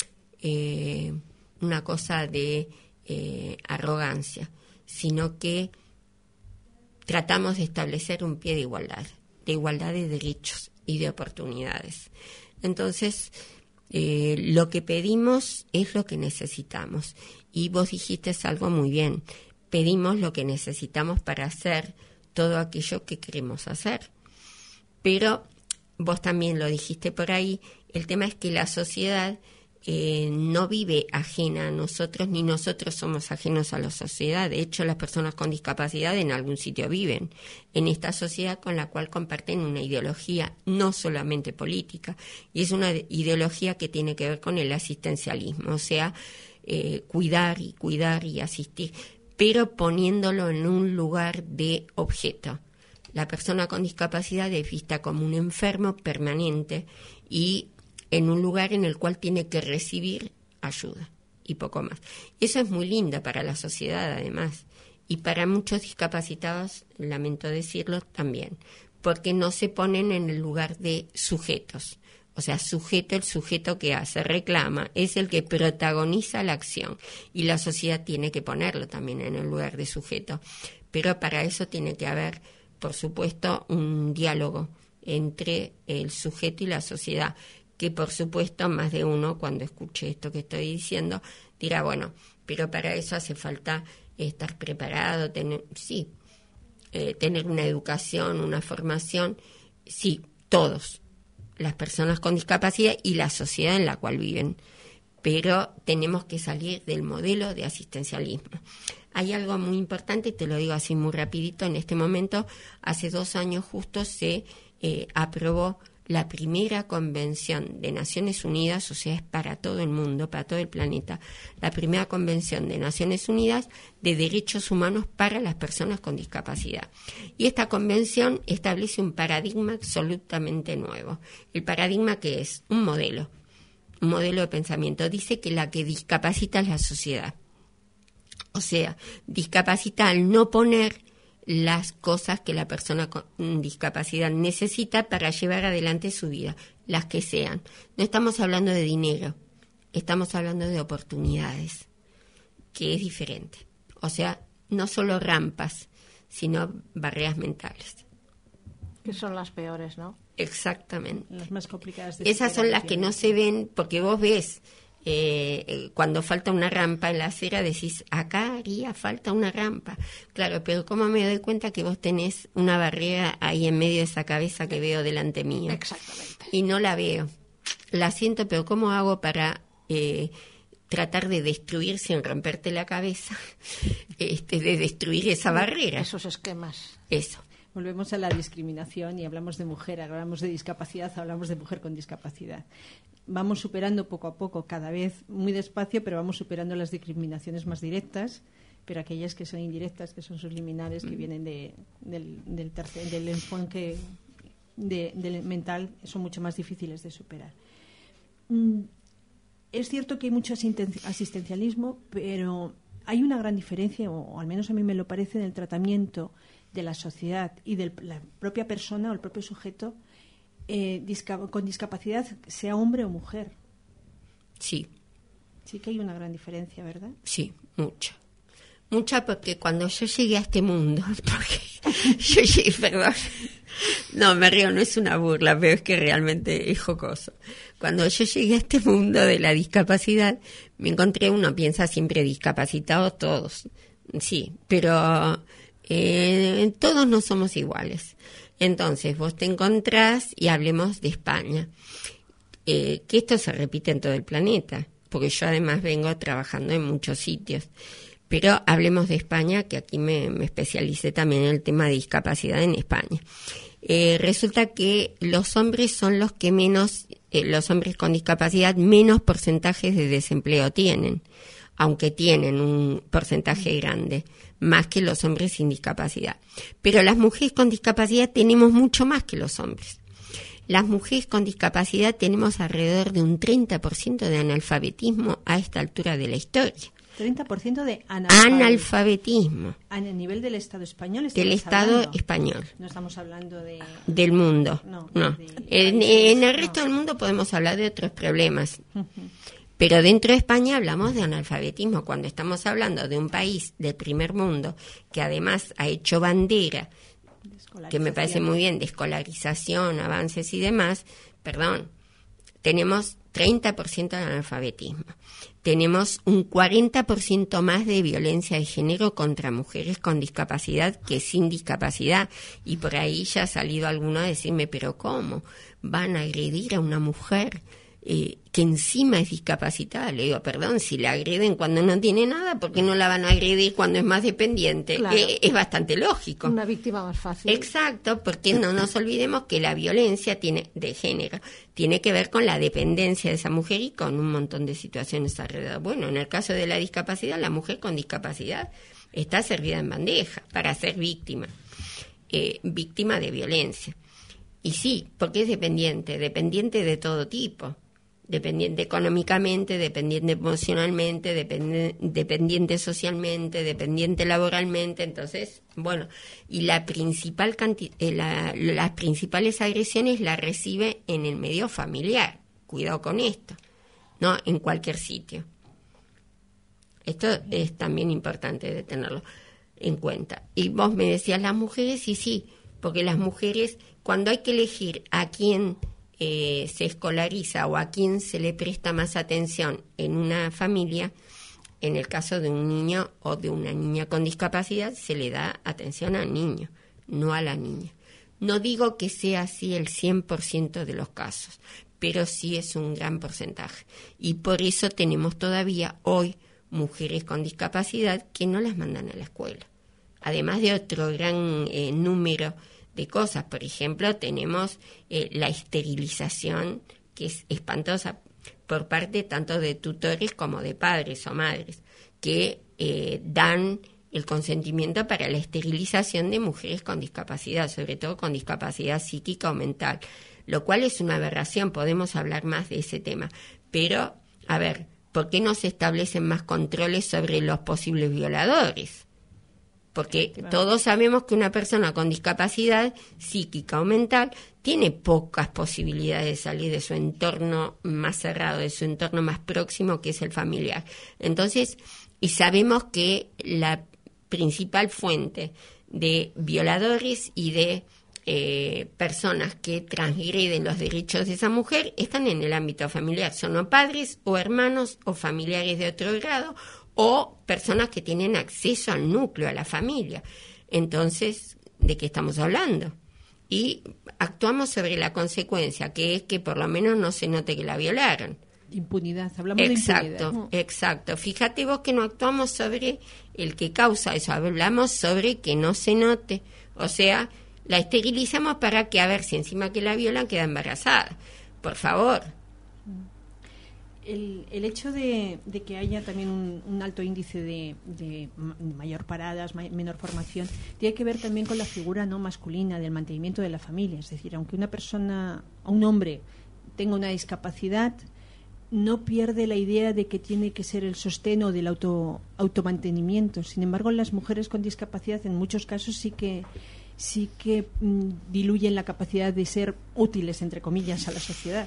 eh, una cosa de eh, arrogancia, sino que tratamos de establecer un pie de igualdad, de igualdad de derechos y de oportunidades. Entonces, eh, lo que pedimos es lo que necesitamos. Y vos dijiste algo muy bien, pedimos lo que necesitamos para hacer todo aquello que queremos hacer. Pero vos también lo dijiste por ahí, el tema es que la sociedad Eh, no vive ajena a nosotros, ni nosotros somos ajenos a la sociedad. De hecho, las personas con discapacidad en algún sitio viven en esta sociedad con la cual comparten una ideología no solamente política, y es una ideología que tiene que ver con el asistencialismo, o sea, eh, cuidar y cuidar y asistir, pero poniéndolo en un lugar de objeto. La persona con discapacidad es vista como un enfermo permanente y en un lugar en el cual tiene que recibir ayuda y poco más. Eso es muy lindo para la sociedad, además, y para muchos discapacitados, lamento decirlo, también, porque no se ponen en el lugar de sujetos. O sea, sujeto, el sujeto que hace, reclama, es el que protagoniza la acción, y la sociedad tiene que ponerlo también en el lugar de sujeto. Pero para eso tiene que haber, por supuesto, un diálogo entre el sujeto y la sociedad, que por supuesto más de uno cuando escuche esto que estoy diciendo dirá, bueno, pero para eso hace falta estar preparado, tener, sí, eh, tener una educación, una formación, sí, todos, las personas con discapacidad y la sociedad en la cual viven, pero tenemos que salir del modelo de asistencialismo. Hay algo muy importante, te lo digo así muy rapidito, en este momento, hace dos años justo se eh, aprobó la primera convención de Naciones Unidas, o sea, es para todo el mundo, para todo el planeta, la primera convención de Naciones Unidas de Derechos Humanos para las personas con discapacidad. Y esta convención establece un paradigma absolutamente nuevo. El paradigma que es un modelo, un modelo de pensamiento. Dice que la que discapacita es la sociedad. O sea, discapacita al no poner las cosas que la persona con discapacidad necesita para llevar adelante su vida, las que sean. No estamos hablando de dinero, estamos hablando de oportunidades, que es diferente. O sea, no solo rampas, sino barreras mentales. Que son las peores, ¿no? Exactamente. Las más complicadas de Esas son las que no se ven, porque vos ves, eh, cuando falta una rampa en la acera, decís, acá haría falta una rampa. Claro, pero ¿cómo me doy cuenta que vos tenés una barrera ahí en medio de esa cabeza que veo delante mío? Exactamente. Y no la veo. La siento, pero ¿cómo hago para eh, tratar de destruir sin romperte la cabeza? este, de destruir esa barrera. Esos esquemas. Eso. Volvemos a la discriminación y hablamos de mujer, hablamos de discapacidad, hablamos de mujer con discapacidad. Vamos superando poco a poco, cada vez muy despacio, pero vamos superando las discriminaciones más directas, pero aquellas que son indirectas, que son subliminares, que vienen de, del, del, tercer, del enfoque de, del mental, son mucho más difíciles de superar. Es cierto que hay mucho asistencialismo, pero hay una gran diferencia, o al menos a mí me lo parece, en el tratamiento de la sociedad y de la propia persona o el propio sujeto eh, disca- con discapacidad, sea hombre o mujer. Sí. Sí que hay una gran diferencia, ¿verdad? Sí, mucha. Mucha, porque cuando yo llegué a este mundo, porque yo llegué, perdón, no, me río, no es una burla, pero es que realmente es jocoso. Cuando yo llegué a este mundo de la discapacidad, me encontré, uno piensa siempre discapacitados todos, sí, pero eh, todos no somos iguales. Entonces, vos te encontrás, y hablemos de España, eh, que esto se repite en todo el planeta, porque yo además vengo trabajando en muchos sitios. Pero hablemos de España, que aquí me, me especialicé también en el tema de discapacidad en España. Eh, resulta que los hombres son los que menos, eh, los hombres con discapacidad, menos porcentajes de desempleo tienen, aunque tienen un porcentaje grande, más que los hombres sin discapacidad. Pero las mujeres con discapacidad tenemos mucho más que los hombres. Las mujeres con discapacidad tenemos alrededor de un treinta por ciento de analfabetismo a esta altura de la historia. treinta por ciento de analfabetismo. Analfabetismo. A nivel del Estado español. Del Estado hablando. español. No estamos hablando de... Del mundo. No. no. De en, en el resto no. del mundo podemos hablar de otros problemas. Uh-huh. Pero dentro de España hablamos de analfabetismo. Cuando estamos hablando de un país del primer mundo que además ha hecho bandera, que me parece muy bien, de escolarización, avances y demás, perdón, tenemos treinta por ciento de analfabetismo. Tenemos un cuarenta por ciento más de violencia de género contra mujeres con discapacidad que sin discapacidad. Y por ahí ya ha salido alguno a decirme, ¿pero cómo van a agredir a una mujer eh, que encima es discapacitada? Le digo, perdón, si la agreden cuando no tiene nada, ¿por qué no la van a agredir cuando es más dependiente? Claro. Eh, es bastante lógico. Una víctima más fácil. Exacto, porque no nos olvidemos que la violencia tiene de género tiene que ver con la dependencia de esa mujer y con un montón de situaciones alrededor. Bueno, en el caso de la discapacidad, la mujer con discapacidad está servida en bandeja para ser víctima, eh, víctima de violencia. Y sí, porque es dependiente, dependiente de todo tipo. Dependiente económicamente, dependiente emocionalmente, depende, dependiente socialmente, dependiente laboralmente. Entonces, bueno, y la principal canti- eh, la, las principales agresiones las recibe en el medio familiar. Cuidado con esto, no en cualquier sitio. Esto es también importante de tenerlo en cuenta. Y vos me decías las mujeres, y sí, porque las mujeres, cuando hay que elegir a quién Eh, se escolariza o a quién se le presta más atención en una familia, en el caso de un niño o de una niña con discapacidad, se le da atención al niño, no a la niña. No digo que sea así el cien por ciento de los casos, pero sí es un gran porcentaje. Y por eso tenemos todavía hoy mujeres con discapacidad que no las mandan a la escuela. Además de otro gran eh, número de cosas. Por ejemplo, tenemos eh, la esterilización, que es espantosa por parte tanto de tutores como de padres o madres, que eh, dan el consentimiento para la esterilización de mujeres con discapacidad, sobre todo con discapacidad psíquica o mental, lo cual es una aberración. Podemos hablar más de ese tema. Pero, a ver, ¿por qué no se establecen más controles sobre los posibles violadores? porque Claro. todos sabemos que una persona con discapacidad psíquica o mental tiene pocas posibilidades de salir de su entorno más cerrado, de su entorno más próximo, que es el familiar. Entonces, y sabemos que la principal fuente de violadores y de eh, personas que transgreden los derechos de esa mujer están en el ámbito familiar. Son o padres o hermanos o familiares de otro grado o personas que tienen acceso al núcleo, a la familia. Entonces, ¿de qué estamos hablando? Y actuamos sobre la consecuencia, que es que por lo menos no se note que la violaron. Impunidad, hablamos Exacto, de impunidad. exacto. Fíjate vos que no actuamos sobre el que causa eso, hablamos sobre que no se note. O sea, la esterilizamos para que, a ver, si encima que la violan queda embarazada. Por favor. El, el hecho de, de que haya también un, un alto índice de, de mayor paradas, may, menor formación, tiene que ver también con la figura no masculina del mantenimiento de la familia. Es decir, aunque una persona, un hombre, tenga una discapacidad, no pierde la idea de que tiene que ser el sostén o del auto, automantenimiento. Sin embargo, las mujeres con discapacidad en muchos casos sí que sí que mm, diluyen la capacidad de ser útiles, entre comillas, a la sociedad.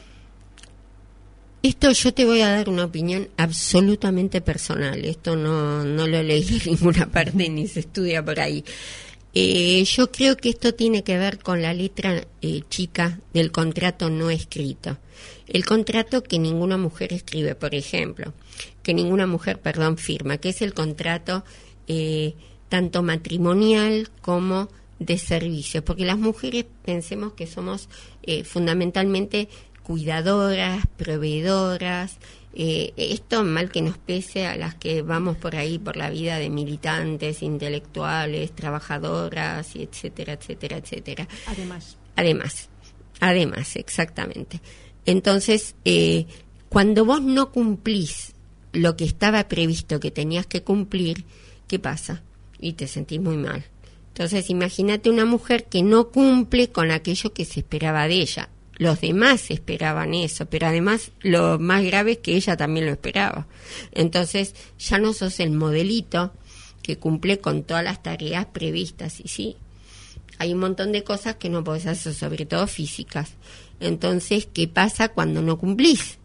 Esto yo te voy a dar una opinión absolutamente personal. Esto no, no lo leí en ninguna parte ni se estudia por ahí. Eh, yo creo que esto tiene que ver con la letra eh, chica del contrato no escrito. El contrato que ninguna mujer escribe, por ejemplo, que ninguna mujer, perdón, firma, que es el contrato eh, tanto matrimonial como de servicio. Porque las mujeres pensemos que somos eh, fundamentalmente cuidadoras, proveedoras, eh, esto mal que nos pese a las que vamos por ahí por la vida de militantes, intelectuales, trabajadoras, y etcétera, etcétera, etcétera. Además. Además, además, exactamente. Entonces, eh, cuando vos no cumplís lo que estaba previsto que tenías que cumplir, ¿qué pasa? Y te sentís muy mal. Entonces, imagínate una mujer que no cumple con aquello que se esperaba de ella. Los demás esperaban eso, pero además lo más grave es que ella también lo esperaba. Entonces ya no sos el modelito que cumple con todas las tareas previstas. Y sí, hay un montón de cosas que no podés hacer, sobre todo físicas. Entonces, ¿qué pasa cuando no cumplís?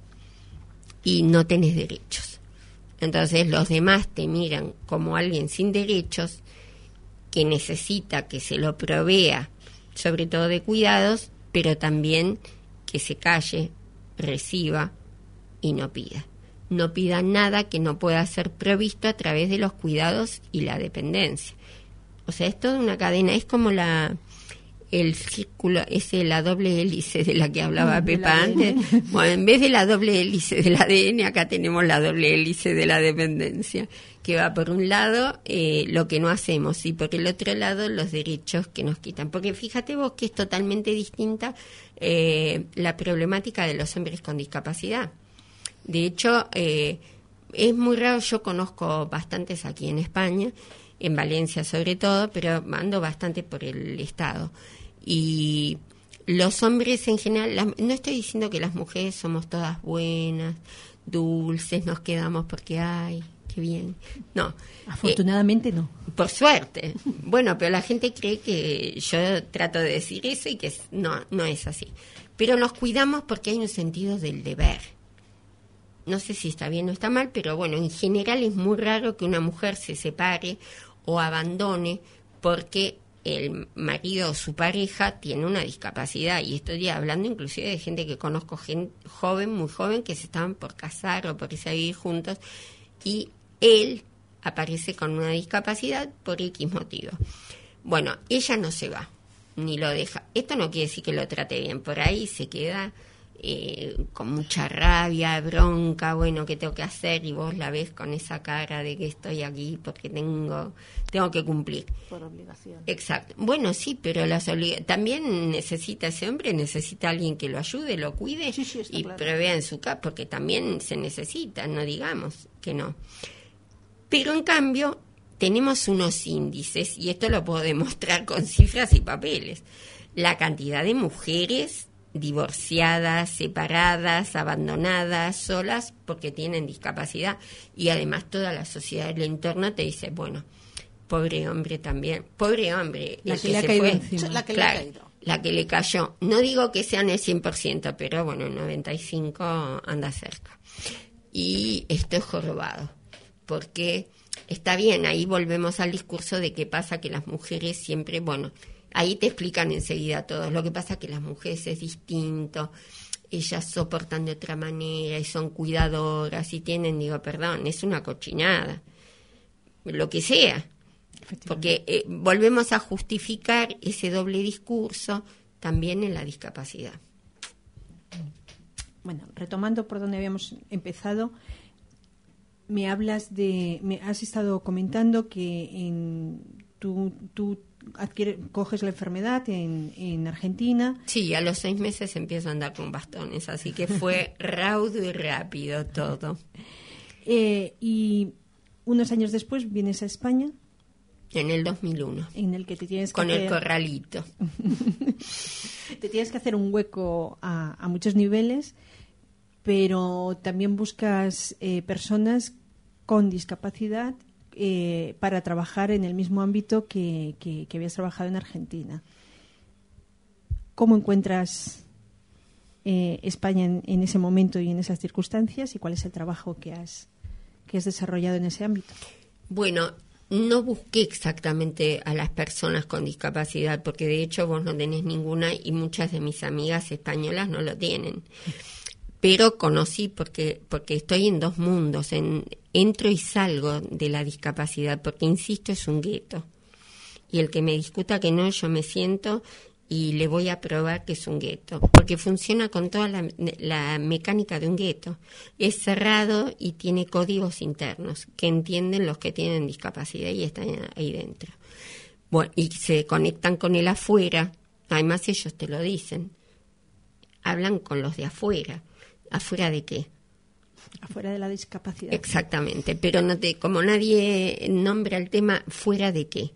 Y no tenés derechos. Entonces los demás te miran como alguien sin derechos que necesita que se lo provea, sobre todo de cuidados, pero también que se calle, reciba y no pida. No pida nada que no pueda ser provisto a través de los cuidados y la dependencia. O sea, es toda una cadena, es como la el círculo, ese la doble hélice de la que hablaba Pepa antes. Bueno, en vez de la doble hélice del A D N, acá tenemos la doble hélice de la dependencia, que va por un lado eh, lo que no hacemos y por el otro lado los derechos que nos quitan. Porque fíjate vos que es totalmente distinta eh, la problemática de los hombres con discapacidad. De hecho, eh, es muy raro, yo conozco bastantes aquí en España, en Valencia sobre todo, pero ando bastante por el Estado. Y los hombres en general, las, no estoy diciendo que las mujeres somos todas buenas, dulces, nos quedamos porque hay... Qué bien. No. Afortunadamente eh, no. Por suerte. Bueno, pero la gente cree que yo trato de decir eso y que no, no es así. Pero nos cuidamos porque hay un sentido del deber. No sé si está bien o está mal, pero bueno, en general es muy raro que una mujer se separe o abandone porque el marido o su pareja tiene una discapacidad. Y estoy hablando inclusive de gente que conozco, gente joven, muy joven, que se estaban por casar o por irse a vivir juntos y él aparece con una discapacidad por X motivo. Bueno, ella no se va, ni lo deja. Esto no quiere decir que lo trate bien. Por ahí se queda eh, con mucha rabia, bronca, bueno, ¿qué tengo que hacer? Y vos la ves con esa cara de que estoy aquí porque tengo tengo que cumplir. Por obligación. Exacto. Bueno, sí, pero las obliga- también necesita ese hombre, necesita alguien que lo ayude, lo cuide Sí, sí, está y claro. provea en su casa, porque también se necesita, no digamos que no. Pero en cambio tenemos unos índices, y esto lo puedo demostrar con cifras y papeles. La cantidad de mujeres divorciadas, separadas, abandonadas, solas, porque tienen discapacidad. Y además toda la sociedad del entorno te dice, bueno, pobre hombre también, pobre hombre, la el que, que le ha se caído fue, encima. La que claro, le ha caído. la que le cayó. No digo que sean el cien por ciento, pero bueno, el noventa y cinco por ciento anda cerca. Y estoy jorobado, porque está bien, ahí volvemos al discurso de que pasa que las mujeres siempre, bueno, ahí te explican enseguida todo, lo que pasa que las mujeres es distinto, ellas soportan de otra manera y son cuidadoras y tienen, digo, perdón, es una cochinada, lo que sea, porque eh, volvemos a justificar ese doble discurso también en la discapacidad. Bueno, retomando por donde habíamos empezado, me hablas de, me has estado comentando que en, tú, tú adquiere, coges la enfermedad en, en Argentina. Sí, a los seis meses empiezo a andar con bastones, así que fue raudo y rápido todo. Eh, y unos años después vienes a España. En el dos mil uno. En el que te tienes que con hacer... el corralito. Te tienes que hacer un hueco a, a muchos niveles, pero también buscas eh, personas con discapacidad eh, para trabajar en el mismo ámbito que, que, que habías trabajado en Argentina. ¿Cómo encuentras eh, España en, en ese momento y en esas circunstancias? ¿Y cuál es el trabajo que has, que has desarrollado en ese ámbito? Bueno, no busqué exactamente a las personas con discapacidad, porque de hecho vos no tenés ninguna y muchas de mis amigas españolas no lo tienen. Pero conocí, porque porque estoy en dos mundos, en, entro y salgo de la discapacidad, porque insisto, es un gueto. Y el que me discuta que no, yo me siento y le voy a probar que es un gueto, porque funciona con toda la, la mecánica de un gueto. Es cerrado y tiene códigos internos que entienden los que tienen discapacidad y están ahí dentro. Bueno, y se conectan con el afuera, además ellos te lo dicen, hablan con los de afuera. ¿Afuera de qué? Afuera de la discapacidad. Exactamente, pero no te, como nadie nombra el tema, ¿fuera de qué?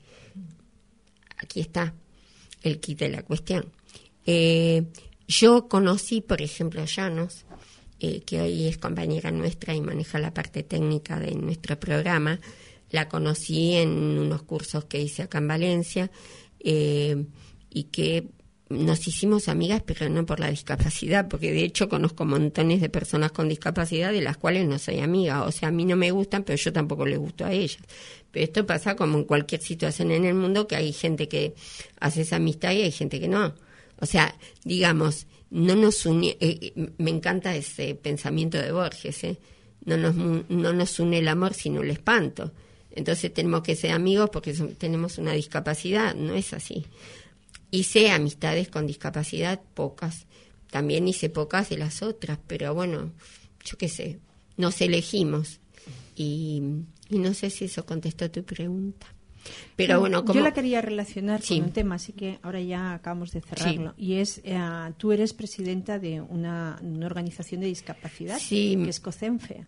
Aquí está el kit de la cuestión. Eh, yo conocí, por ejemplo, a Llanos, eh, que hoy es compañera nuestra y maneja la parte técnica de nuestro programa. La conocí en unos cursos que hice acá en Valencia eh, y que nos hicimos amigas, pero no por la discapacidad, porque de hecho conozco montones de personas con discapacidad de las cuales no soy amiga. O sea, a mí no me gustan, pero yo tampoco les gusto a ellas. Pero esto pasa como en cualquier situación en el mundo, que hay gente que hace esa amistad y hay gente que no. O sea, digamos, no nos une, eh, me encanta ese pensamiento de Borges, ¿eh? No nos, no nos une el amor sino el espanto. Entonces tenemos que ser amigos porque son, tenemos una discapacidad. No es así. Hice amistades con discapacidad, pocas. También hice pocas de las otras, pero bueno, yo qué sé, nos elegimos. Y, y no sé si eso contestó tu pregunta. Pero no, bueno, como... Yo la quería relacionar sí. con un tema, así que ahora ya acabamos de cerrarlo. Sí. Y es, eh, tú eres presidenta de una, una organización de discapacidad, sí. que es COCENFE.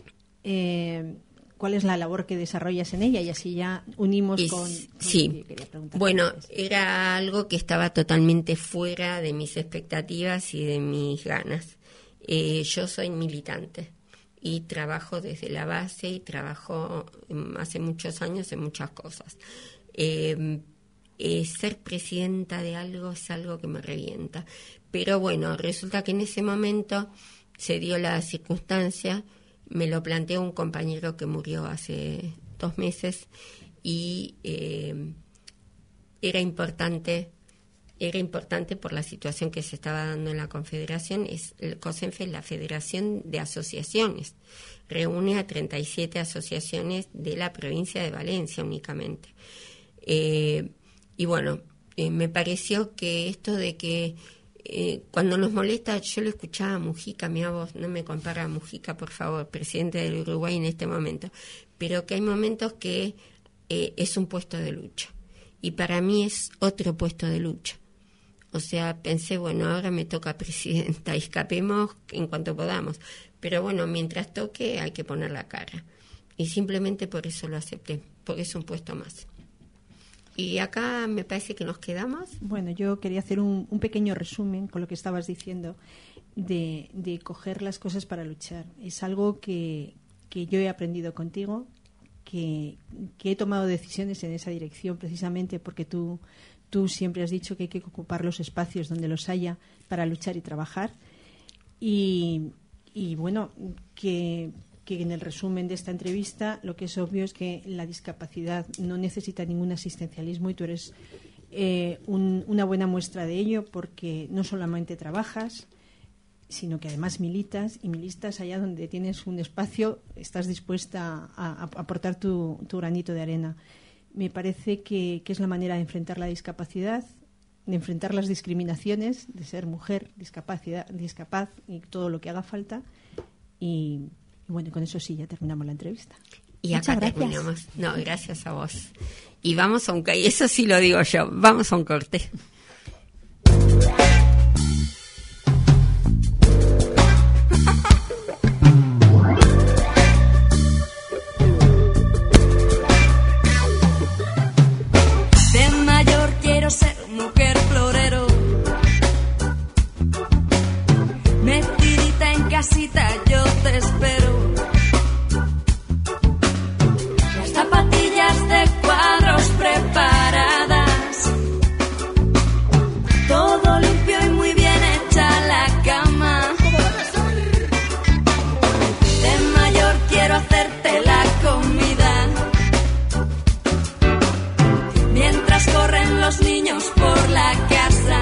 Eh, ¿Cuál es la labor que desarrollas en ella? Y así ya unimos es, con, con... Sí, bueno, era algo que estaba totalmente fuera de mis expectativas y de mis ganas. Eh, yo soy militante y trabajo desde la base y trabajo hace muchos años en muchas cosas. Eh, eh, ser presidenta de algo es algo que me revienta. Pero bueno, resulta que en ese momento se dio la circunstancia. Me lo planteó un compañero que murió hace dos meses y eh, era importante, era importante por la situación que se estaba dando en la Confederación. Es, el COCENFE es la Federación de Asociaciones, reúne a treinta y siete asociaciones de la provincia de Valencia únicamente. Eh, y bueno, eh, me pareció que esto de que Eh, cuando nos molesta, yo lo escuchaba a Mujica, mira vos, no me compara a Mujica, por favor, presidente del Uruguay en este momento, pero que hay momentos que eh, es un puesto de lucha, y para mí es otro puesto de lucha. O sea, pensé, bueno, ahora me toca presidenta, escapemos en cuanto podamos, pero bueno, mientras toque hay que poner la cara, y simplemente por eso lo acepté, porque es un puesto más. Y acá me parece que nos quedamos. Bueno, yo quería hacer un, un pequeño resumen con lo que estabas diciendo de, de coger las cosas para luchar. Es algo que, que yo he aprendido contigo, que, que he tomado decisiones en esa dirección precisamente porque tú, tú siempre has dicho que hay que ocupar los espacios donde los haya para luchar y trabajar. Y, y bueno, que, que en el resumen de esta entrevista lo que es obvio es que la discapacidad no necesita ningún asistencialismo y tú eres eh, un, una buena muestra de ello porque no solamente trabajas, sino que además militas y militas allá donde tienes un espacio, estás dispuesta a, a aportar tu, tu granito de arena. Me parece que, que es la manera de enfrentar la discapacidad, de enfrentar las discriminaciones, de ser mujer, discapacidad, discapaz y todo lo que haga falta. Y, y bueno, con eso sí, ya terminamos la entrevista. Y acá terminamos. No, gracias a vos. Y vamos a un corte, eso sí lo digo yo, vamos a un corte. Ser mujer florero, metidita en casita yo te espero. Las zapatillas de cuadros preparadas, todo limpio y muy bien hecha la cama. De mayor quiero hacerte la comida, mientras corren los niños por la casa.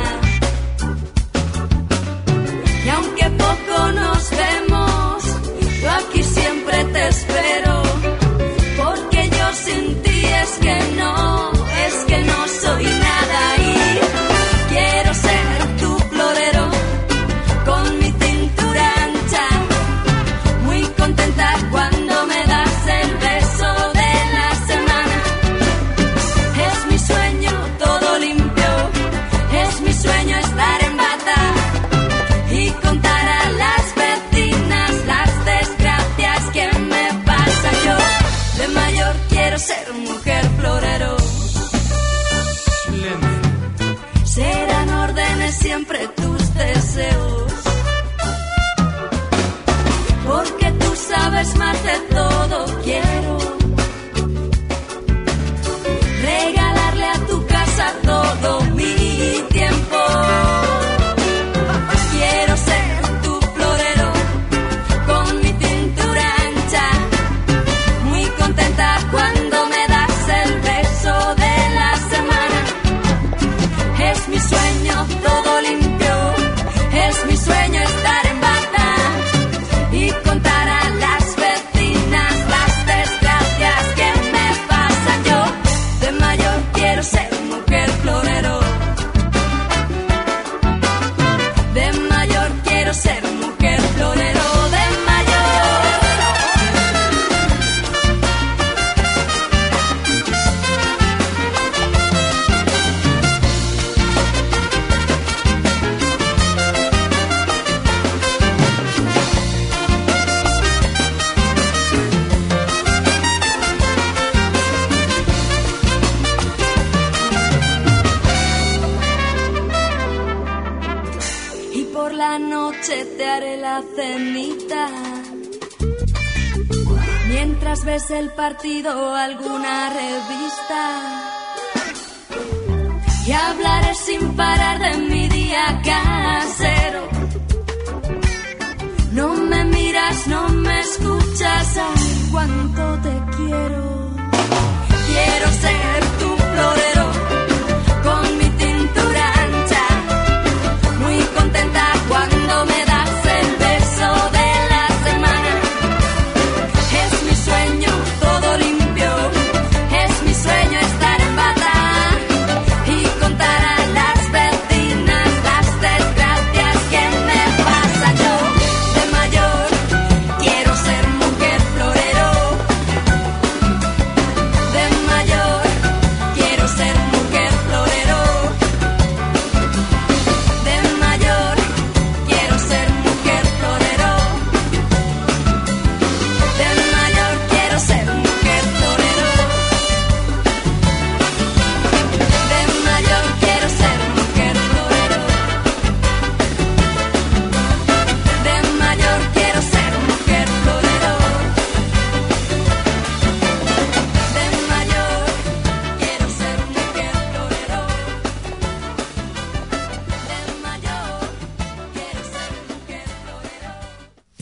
Y aunque poco nos vemos, yo aquí siempre te espero, porque yo sin ti es que no, es que no soy nada. Y quiero ser tu florero, con mi cintura ancha, muy contenta cuando me das el beso de la semana. Es mi sueño todo limpio, es mi sueño estar en bata y contar a las vecinas las desgracias que me pasan. Yo de mayor quiero ser mujer florero. Serán órdenes siempre tus deseos, porque tú sabes más de todo. Quiero regalarle a tu casa todo mi tiempo. Quiero ser tu florero, con mi cintura ancha, muy contenta cuando me das el beso de la semana. Es mi sueño todo limpio, es mi sueño estar en bata y contar a las vecinas las desgracias que me pasan. Yo de mayor quiero ser mujer florero, de mayor quiero ser mujer florero, de mayor. Y por la noche te haré la cenita, mientras ves el partido o alguna revista, y hablaré sin parar de mi día casero. No me miras, no me escuchas, ay, cuánto te quiero. Quiero ser tu florero, con mi cintura ancha, muy contenta cuando me das el beso de la semana. Es mi sueño todo limpio, es mi sueño estar en bata y contar a las vecinas las desgracias que me pasan. Yo de mayor quiero ser mujer florero,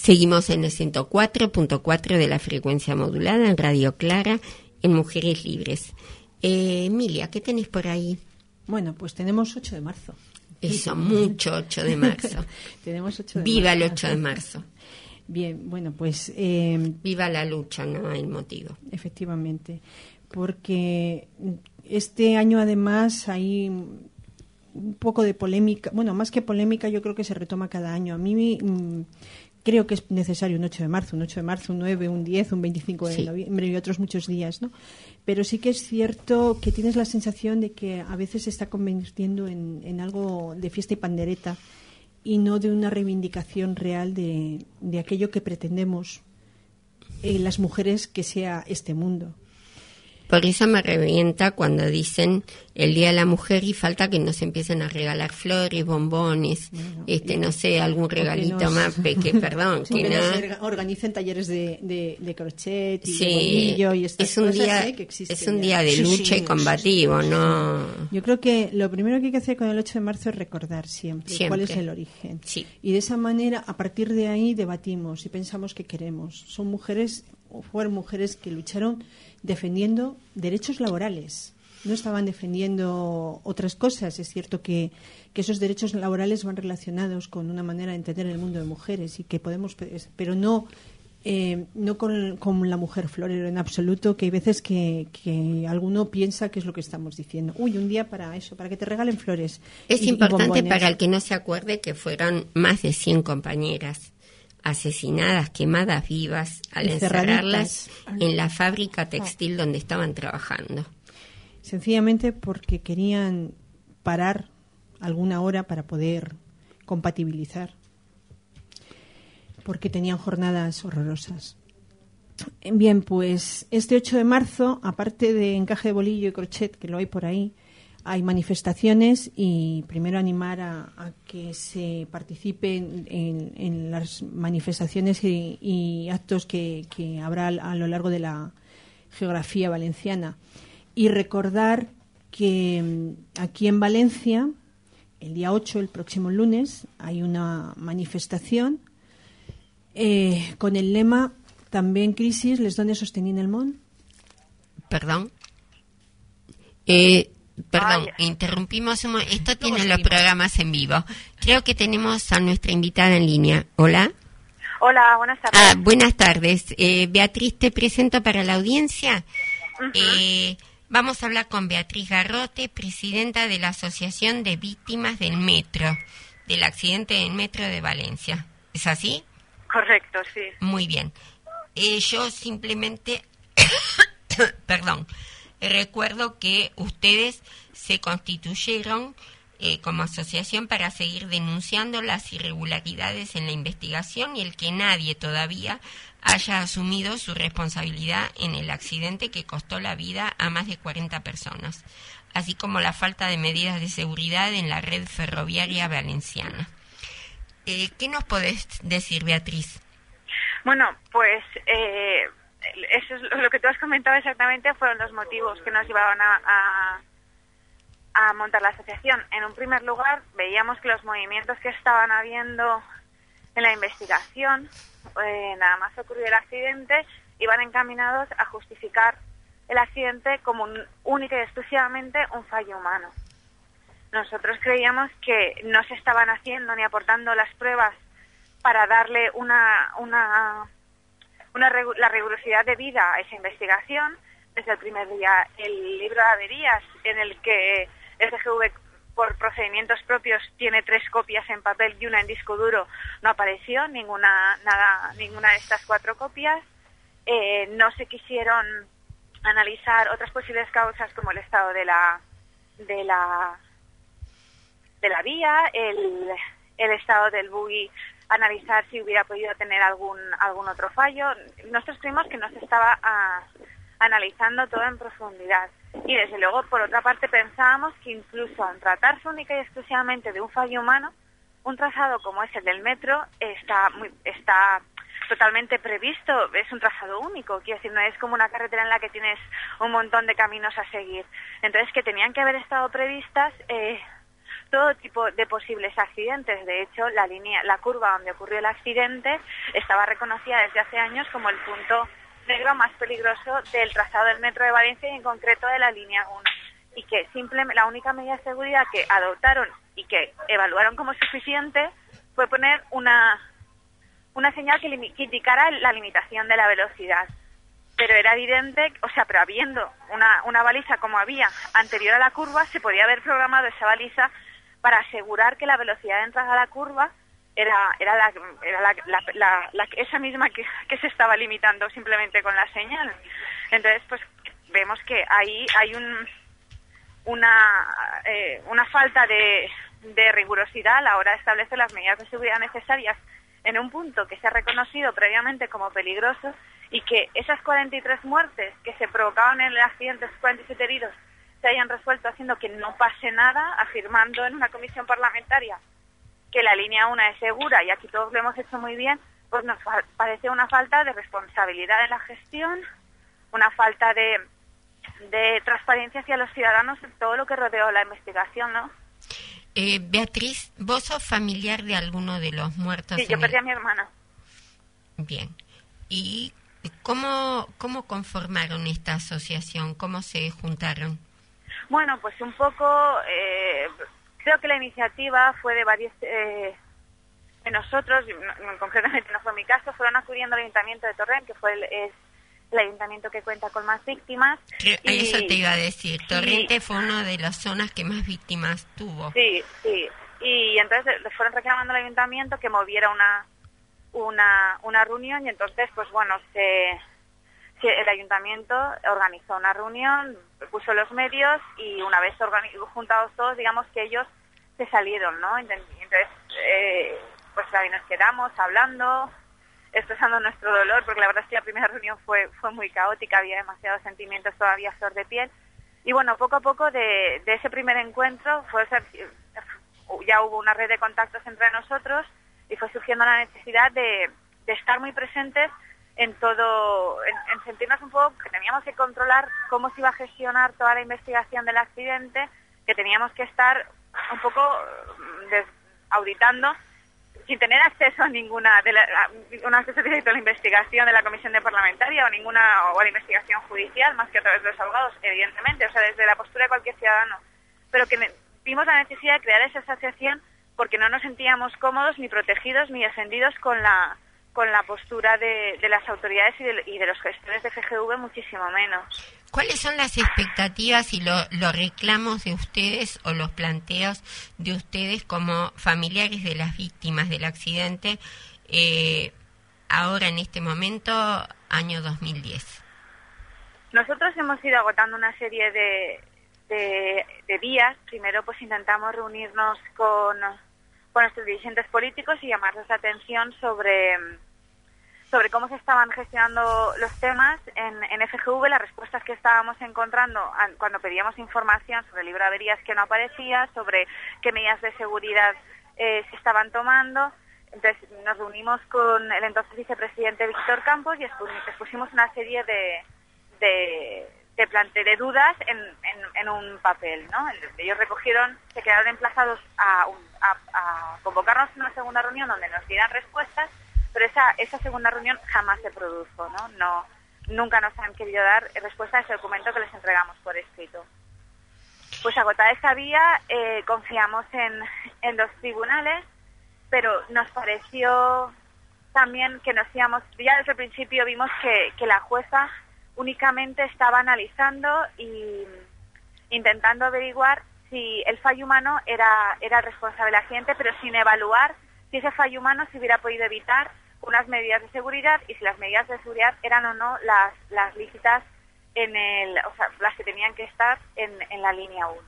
Seguimos en el ciento cuatro punto cuatro de la frecuencia modulada en Radio Clara, en Mujeres Libres. Eh, Emilia, ¿qué tenés por ahí? Bueno, pues tenemos ocho de marzo. Eso, mucho ocho de marzo. Tenemos ocho de Viva marzo. el ocho de marzo. Bien, bueno, pues... Eh, Viva la lucha, no hay motivo. Efectivamente, porque este año además hay un poco de polémica, bueno, más que polémica, yo creo que se retoma cada año. A mí mmm, creo que es necesario un ocho de marzo, un ocho de marzo, un nueve, un diez, un veinticinco de sí. noviembre y otros muchos días, ¿no? Pero sí que es cierto que tienes la sensación de que a veces se está convirtiendo en, en algo de fiesta y pandereta y no de una reivindicación real de, de aquello que pretendemos eh, las mujeres que sea este mundo. Por eso me revienta cuando dicen el Día de la Mujer y falta que nos empiecen a regalar flores, bombones, bueno, este no sé, algún regalito nos, más pequeño, perdón. Sí, que no nos organicen talleres de, de, de crochet y sí, de bolillo y estas es un cosas día, ¿eh? que existen. Es un día de lucha sí, sí, y combativo, sí, sí. ¿no? Yo creo que lo primero que hay que hacer con el ocho de marzo es recordar siempre, siempre. cuál es el origen. Sí. Y de esa manera, a partir de ahí, debatimos y pensamos qué queremos. Son mujeres, o fueron mujeres que lucharon defendiendo derechos laborales. No estaban defendiendo otras cosas. Es cierto que, que esos derechos laborales van relacionados con una manera de entender el mundo de mujeres y que podemos, pero no eh, no con, con la mujer florero en absoluto, que hay veces que, que alguno piensa que es lo que estamos diciendo. Uy, un día para eso, para que te regalen flores. Es y, importante y para el que no se acuerde que fueron más de cien compañeras asesinadas, quemadas vivas al encerrarlas en la fábrica textil donde estaban trabajando. Sencillamente porque querían parar alguna hora para poder compatibilizar, porque tenían jornadas horrorosas. Bien, pues este ocho de marzo, aparte de encaje de bolillo y crochet, que lo hay por ahí, hay manifestaciones y primero animar a, a que se participe en, en, en las manifestaciones y, y actos que, que habrá a lo largo de la geografía valenciana. Y recordar que aquí en Valencia, el día ocho, el próximo lunes, hay una manifestación eh, con el lema también crisis, les dones sostenint el món. Perdón. Eh... Perdón, Ay. interrumpimos un momento. Esto tiene los seguimos. Programas en vivo. Creo que tenemos a nuestra invitada en línea. Hola. Hola, buenas tardes. Ah, buenas tardes. Eh, Beatriz, te presento para la audiencia. Uh-huh. Eh, vamos a hablar con Beatriz Garrote, presidenta de la Asociación de Víctimas del Metro, del accidente del Metro de Valencia. ¿Es así? Correcto, sí. Muy bien. Eh, yo simplemente... Perdón. Recuerdo que ustedes se constituyeron eh, como asociación para seguir denunciando las irregularidades en la investigación y el que nadie todavía haya asumido su responsabilidad en el accidente que costó la vida a más de cuarenta personas, así como la falta de medidas de seguridad en la red ferroviaria valenciana. Eh, ¿Qué nos podés decir, Beatriz? Bueno, pues... Eh... Eso es lo que tú has comentado exactamente, fueron los motivos que nos llevaban a, a, a montar la asociación. En un primer lugar, veíamos que los movimientos que estaban habiendo en la investigación, eh, nada más ocurrió el accidente, iban encaminados a justificar el accidente como un, única y exclusivamente un fallo humano. Nosotros creíamos que no se estaban haciendo ni aportando las pruebas para darle una... una Una regu- la rigurosidad de vida a esa investigación. Desde el primer día, el libro de averías, en el que el C G V, por procedimientos propios, tiene tres copias en papel y una en disco duro, no apareció ninguna nada ninguna de estas cuatro copias. Eh, no se quisieron analizar otras posibles causas como el estado de la de la de la vía, el el estado del buggy, analizar si hubiera podido tener algún algún otro fallo. Nosotros creímos que no se estaba a, analizando todo en profundidad. Y desde luego, por otra parte, pensábamos que incluso al tratarse única y exclusivamente de un fallo humano, un trazado como es el del metro está muy, está totalmente previsto, es un trazado único, quiero decir, no es como una carretera en la que tienes un montón de caminos a seguir. Entonces, que tenían que haber estado previstas eh, todo tipo de posibles accidentes. De hecho, la línea, la curva donde ocurrió el accidente estaba reconocida desde hace años como el punto negro más peligroso del trazado del metro de Valencia y en concreto de la línea uno. Y que simplemente la única medida de seguridad que adoptaron y que evaluaron como suficiente fue poner una, una señal que, lim- que indicara la limitación de la velocidad. Pero era evidente, o sea, pero habiendo una, una baliza como había anterior a la curva, se podía haber programado esa baliza para asegurar que la velocidad de entrada a la curva era, era, la, era la, la, la, la, esa misma que, que se estaba limitando simplemente con la señal. Entonces, pues vemos que ahí hay un, una, eh, una falta de, de rigurosidad a la hora de establecer las medidas de seguridad necesarias en un punto que se ha reconocido previamente como peligroso, y que esas cuarenta y tres muertes que se provocaban en el accidente, esos cuarenta y siete heridos, se hayan resuelto haciendo que no pase nada, afirmando en una comisión parlamentaria que la línea uno es segura, y aquí todos lo hemos hecho muy bien, pues nos fa- parece una falta de responsabilidad en la gestión, una falta de, de transparencia hacia los ciudadanos en todo lo que rodeó la investigación, ¿no? Eh, Beatriz, ¿vos sos familiar de alguno de los muertos? Sí, yo en perdí el... a mi hermana. Bien. ¿Y cómo, cómo conformaron esta asociación? ¿Cómo se juntaron? Bueno, pues un poco, eh, creo que la iniciativa fue de varios eh, de nosotros, no, concretamente no fue mi caso, fueron acudiendo al Ayuntamiento de Torrent, que fue el, es el ayuntamiento que cuenta con más víctimas. Que, y, eso te iba a decir, Torrente y, fue una de las zonas que más víctimas tuvo. Sí, sí, y entonces le fueron reclamando al Ayuntamiento que moviera una una una reunión, y entonces, pues bueno, se, se el Ayuntamiento organizó una reunión, puso los medios, y una vez organi- juntados todos, digamos que ellos se salieron, ¿no? Entonces, eh, pues ahí nos quedamos hablando, expresando nuestro dolor, porque la verdad es que la primera reunión fue fue muy caótica, había demasiados sentimientos todavía a flor de piel, y bueno, poco a poco de, de ese primer encuentro fue ya hubo una red de contactos entre nosotros, y fue surgiendo la necesidad de, de estar muy presentes en todo, en, en sentirnos un poco que teníamos que controlar cómo se iba a gestionar toda la investigación del accidente, que teníamos que estar un poco des, auditando sin tener acceso a ninguna de la, a, un acceso directo a la investigación de la comisión de parlamentaria o ninguna o a la investigación judicial, más que a través de los abogados, evidentemente, o sea, desde la postura de cualquier ciudadano, pero que ne, vimos la necesidad de crear esa asociación porque no nos sentíamos cómodos ni protegidos ni defendidos con la con la postura de, de las autoridades y de, y de los gestores de F G V, muchísimo menos. ¿Cuáles son las expectativas y lo, los reclamos de ustedes o los planteos de ustedes como familiares de las víctimas del accidente eh, ahora en este momento, año dos mil diez? Nosotros hemos ido agotando una serie de, de, de días. Primero pues intentamos reunirnos con, con nuestros dirigentes políticos y llamarles la atención sobre... sobre cómo se estaban gestionando los temas en, en F G V, las respuestas que estábamos encontrando a, cuando pedíamos información sobre el libro de averías que no aparecía, sobre qué medidas de seguridad eh, se estaban tomando. Entonces nos reunimos con el entonces vicepresidente Víctor Campos y expusimos una serie de, de, de, plante, de dudas en, en, en un papel, ¿no? Ellos recogieron, se quedaron emplazados a, un, a, a convocarnos a una segunda reunión donde nos dieran respuestas, pero esa esa segunda reunión jamás se produjo, ¿no? No, nunca nos han querido dar respuesta a ese documento que les entregamos por escrito. Pues agotada esa vía, eh, confiamos en, en los tribunales, pero nos pareció también que nos íbamos, ya desde el principio vimos que, que la jueza únicamente estaba analizando y intentando averiguar si el fallo humano era, era responsable del accidente, pero sin evaluar si ese fallo humano se hubiera podido evitar unas medidas de seguridad y si las medidas de seguridad eran o no las, las lícitas en el, o sea, las que tenían que estar en, en la línea uno.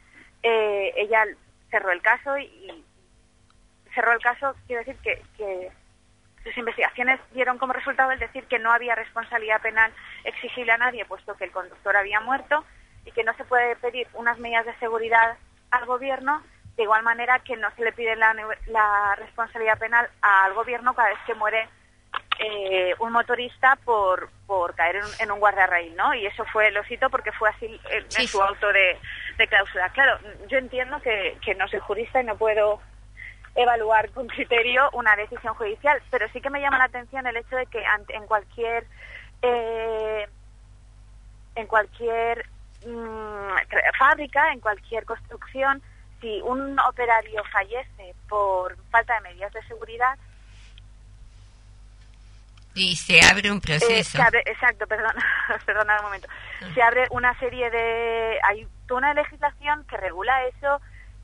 Eh, ella cerró el caso y, y cerró el caso, quiero decir que, que sus investigaciones dieron como resultado el decir que no había responsabilidad penal exigible a nadie, puesto que el conductor había muerto y que no se puede pedir unas medidas de seguridad al gobierno de igual manera que no se le pide la, la responsabilidad penal al gobierno cada vez que muere eh, un motorista por por caer en, en un guardarraíl, ¿no? Y eso fue, lo cito porque fue así en, sí, en su auto de, de cláusula. Claro, yo entiendo que, que no soy jurista y no puedo evaluar con criterio una decisión judicial, pero sí que me llama la atención el hecho de que ante, en cualquier eh, en cualquier mmm, fábrica, en cualquier construcción, si un operario fallece por falta de medidas de seguridad, y se abre un proceso. Eh, se abre, exacto, perdón, perdona un momento. Se abre una serie de... Hay toda una legislación que regula eso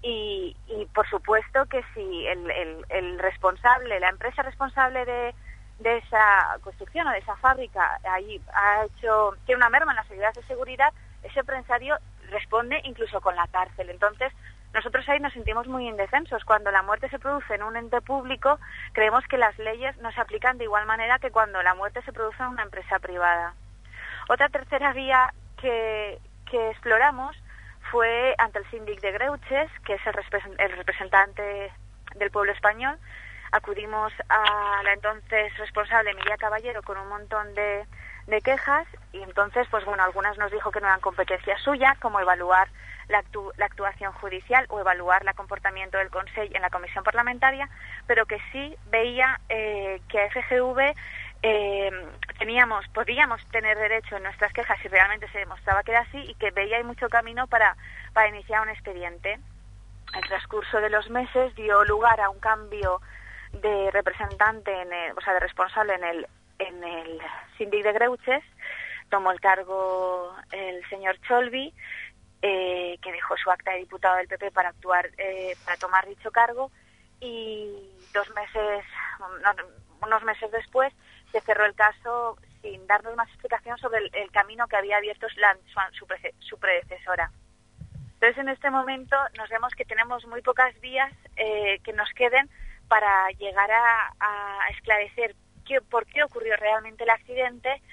y, y por supuesto que si el, el, el responsable, la empresa responsable de, de esa construcción o de esa fábrica ahí ha hecho, tiene una merma en las medidas de seguridad, ese empresario responde incluso con la cárcel. Entonces, nosotros ahí nos sentimos muy indefensos. Cuando la muerte se produce en un ente público, creemos que las leyes no se aplican de igual manera que cuando la muerte se produce en una empresa privada. Otra tercera vía que, que exploramos fue ante el síndic de Greuges, que es el, repre- el representante del pueblo español. Acudimos a la entonces responsable Emilia Caballero con un montón de, de quejas y entonces, pues bueno, algunas nos dijo que no eran competencia suya, como evaluar La, actu- la actuación judicial o evaluar el comportamiento del Consell en la comisión parlamentaria, pero que sí veía eh, que a F G V eh, teníamos, podíamos tener derecho en nuestras quejas si realmente se demostraba que era así y que veía hay mucho camino para, para iniciar un expediente. El transcurso de los meses dio lugar a un cambio de representante, en el, o sea, de responsable en el, en el síndic de Greuges. Tomó el cargo el señor Cholvi, Eh, que dejó su acta de diputado del P P para actuar, eh, para tomar dicho cargo, y dos meses, no, unos meses después, se cerró el caso sin darnos más explicación sobre el, el camino que había abierto la, su, su predecesora. Entonces, en este momento nos vemos que tenemos muy pocas vías eh, que nos queden para llegar a, a esclarecer qué, por qué ocurrió realmente el accidente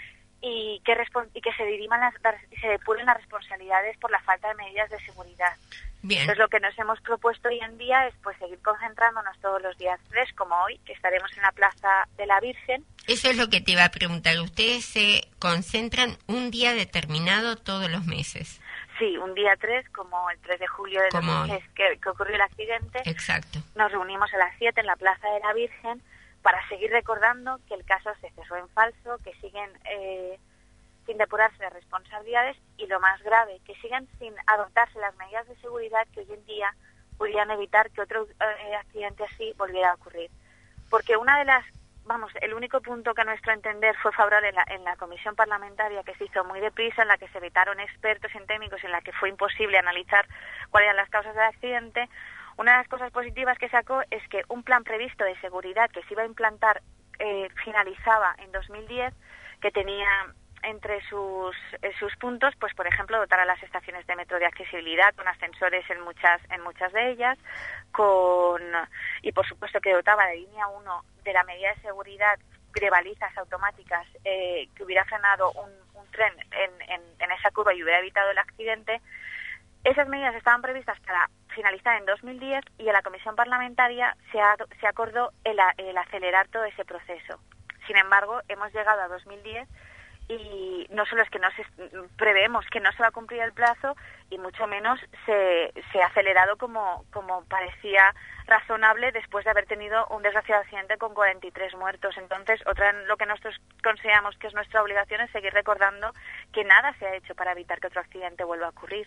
y que, respon- y que se diriman las, se depuren las responsabilidades por la falta de medidas de seguridad. Bien. Entonces, lo que nos hemos propuesto hoy en día es pues seguir concentrándonos todos los días tres, como hoy, que estaremos en la Plaza de la Virgen. Eso es lo que te iba a preguntar. ¿Ustedes se concentran un día determinado todos los meses? Sí, un día tres, como el tres de julio de dos mil seis que, que ocurrió el accidente. Exacto. Nos reunimos a las siete en la Plaza de la Virgen para seguir recordando que el caso se cesó en falso, que siguen eh, sin depurarse las responsabilidades y, lo más grave, que siguen sin adoptarse las medidas de seguridad que hoy en día podrían evitar que otro eh, accidente así volviera a ocurrir. Porque una de las, vamos, el único punto que a nuestro entender fue favorable en la, en la comisión parlamentaria, que se hizo muy deprisa, en la que se vetaron expertos en técnicos, en la que fue imposible analizar cuáles eran las causas del accidente. Una de las cosas positivas que sacó es que un plan previsto de seguridad que se iba a implantar eh, finalizaba en dos mil diez, que tenía entre sus eh, sus puntos, pues por ejemplo, dotar a las estaciones de metro de accesibilidad con ascensores en muchas en muchas de ellas, con y por supuesto que dotaba la línea uno de la medida de seguridad de balizas automáticas eh, que hubiera frenado un, un tren en, en, en esa curva y hubiera evitado el accidente. Esas medidas estaban previstas para finalizar en dos mil diez y en la comisión parlamentaria se, ha, se acordó el, el acelerar todo ese proceso. Sin embargo, hemos llegado a dos mil diez y no solo es que no se preveemos que no se va a cumplir el plazo y mucho menos se, se ha acelerado como, como parecía razonable después de haber tenido un desgraciado accidente con cuarenta y tres muertos. Entonces, otra lo que nosotros consideramos que es nuestra obligación es seguir recordando que nada se ha hecho para evitar que otro accidente vuelva a ocurrir.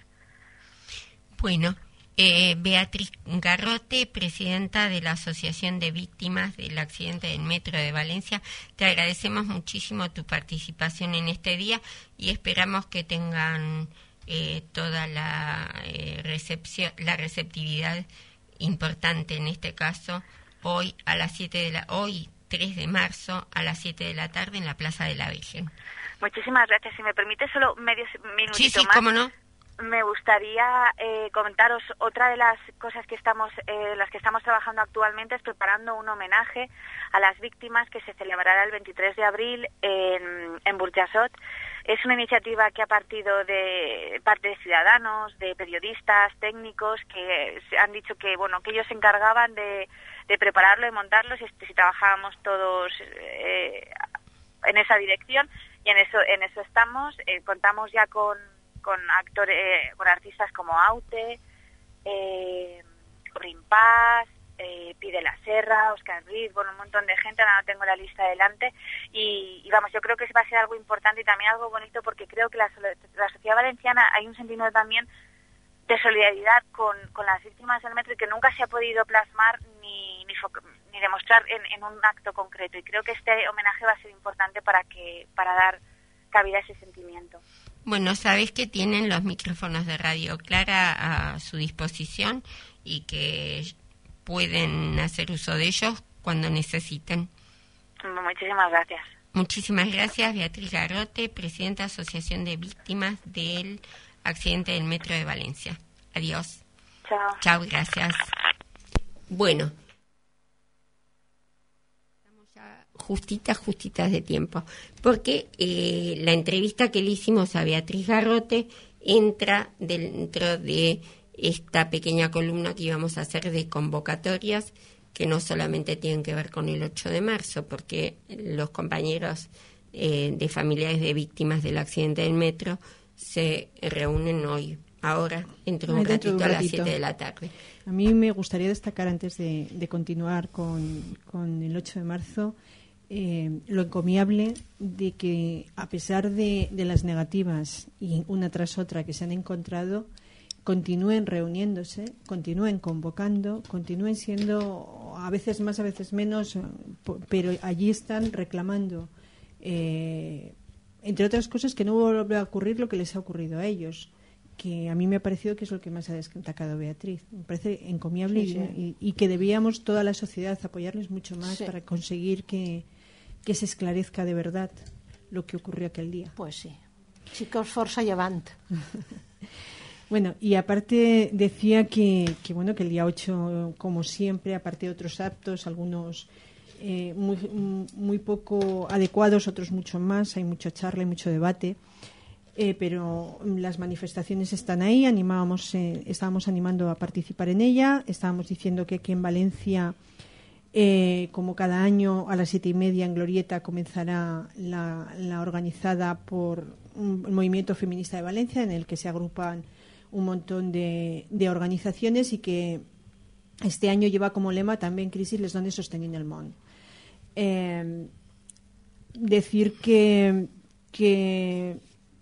Bueno, eh, Beatriz Garrote, presidenta de la Asociación de Víctimas del Accidente del Metro de Valencia, te agradecemos muchísimo tu participación en este día y esperamos que tengan eh, toda la eh, recepción, la receptividad importante en este caso hoy a las siete de la hoy tres de marzo a las siete de la tarde en la Plaza de la Virgen. Muchísimas gracias. Si me permite solo medio minutito sí, sí, más. cómo no. Me gustaría eh, comentaros otra de las cosas que estamos, eh, las que estamos trabajando actualmente es preparando un homenaje a las víctimas que se celebrará el veintitrés de abril en, en Burjassot. Es una iniciativa que ha partido de parte de ciudadanos, de periodistas, técnicos que han dicho que bueno que ellos se encargaban de, de prepararlo y montarlo si, si trabajábamos todos eh, en esa dirección y en eso en eso estamos. Eh, contamos ya con con actores, eh, con artistas como Aute, eh, Rimpaz, eh, Pide la Serra, Óscar Ruiz, bueno, un montón de gente, ahora no tengo la lista delante, y, y vamos, yo creo que va a ser algo importante y también algo bonito, porque creo que la, la sociedad valenciana hay un sentimiento también de solidaridad con, con las víctimas del metro y que nunca se ha podido plasmar ni, ni, ni demostrar en, en un acto concreto, y creo que este homenaje va a ser importante para que para dar cabida a ese sentimiento. Bueno, sabés que tienen los micrófonos de Radio Clara a su disposición y que pueden hacer uso de ellos cuando necesiten. Muchísimas gracias. Muchísimas gracias, Beatriz Garrote, presidenta de Asociación de Víctimas del Accidente del Metro de Valencia. Adiós. Chao. Chao, gracias. Bueno, estamos ya justitas, justitas de tiempo, porque eh, la entrevista que le hicimos a Beatriz Garrote entra dentro de esta pequeña columna que íbamos a hacer de convocatorias, que no solamente tienen que ver con el ocho de marzo, porque los compañeros eh, de familiares de víctimas del accidente del metro se reúnen hoy, ahora, entre un Ay, ratito, dentro de un a las ratito. siete de la tarde. A mí me gustaría destacar, antes de, de continuar con, con el ocho de marzo, eh, lo encomiable de que, a pesar de, de las negativas y una tras otra que se han encontrado, continúen reuniéndose, continúen convocando, continúen siendo a veces más, a veces menos, pero allí están reclamando, eh, entre otras cosas, que no vuelva a ocurrir lo que les ha ocurrido a ellos, que a mí me ha parecido que es lo que más ha destacado Beatriz. Me parece encomiable, Sí, sí. Y, y que debíamos toda la sociedad apoyarles mucho más, Sí. para conseguir que, que se esclarezca de verdad lo que ocurrió aquel día. Pues sí. Chicos, forza llevant. Bueno, y aparte decía que, que bueno que el día ocho, como siempre, aparte de otros actos, algunos eh, muy, muy poco adecuados, otros mucho más, hay mucha charla y mucho debate, eh, pero las manifestaciones están ahí, animábamos, eh, estábamos animando a participar en ella, estábamos diciendo que aquí en Valencia, eh, como cada año a las siete y media en Glorieta, comenzará la, la organizada por un, el Movimiento Feminista de Valencia, en el que se agrupan un montón de, de organizaciones, y que este año lleva como lema también Crisis les dones sostenint el món. Eh, decir que que,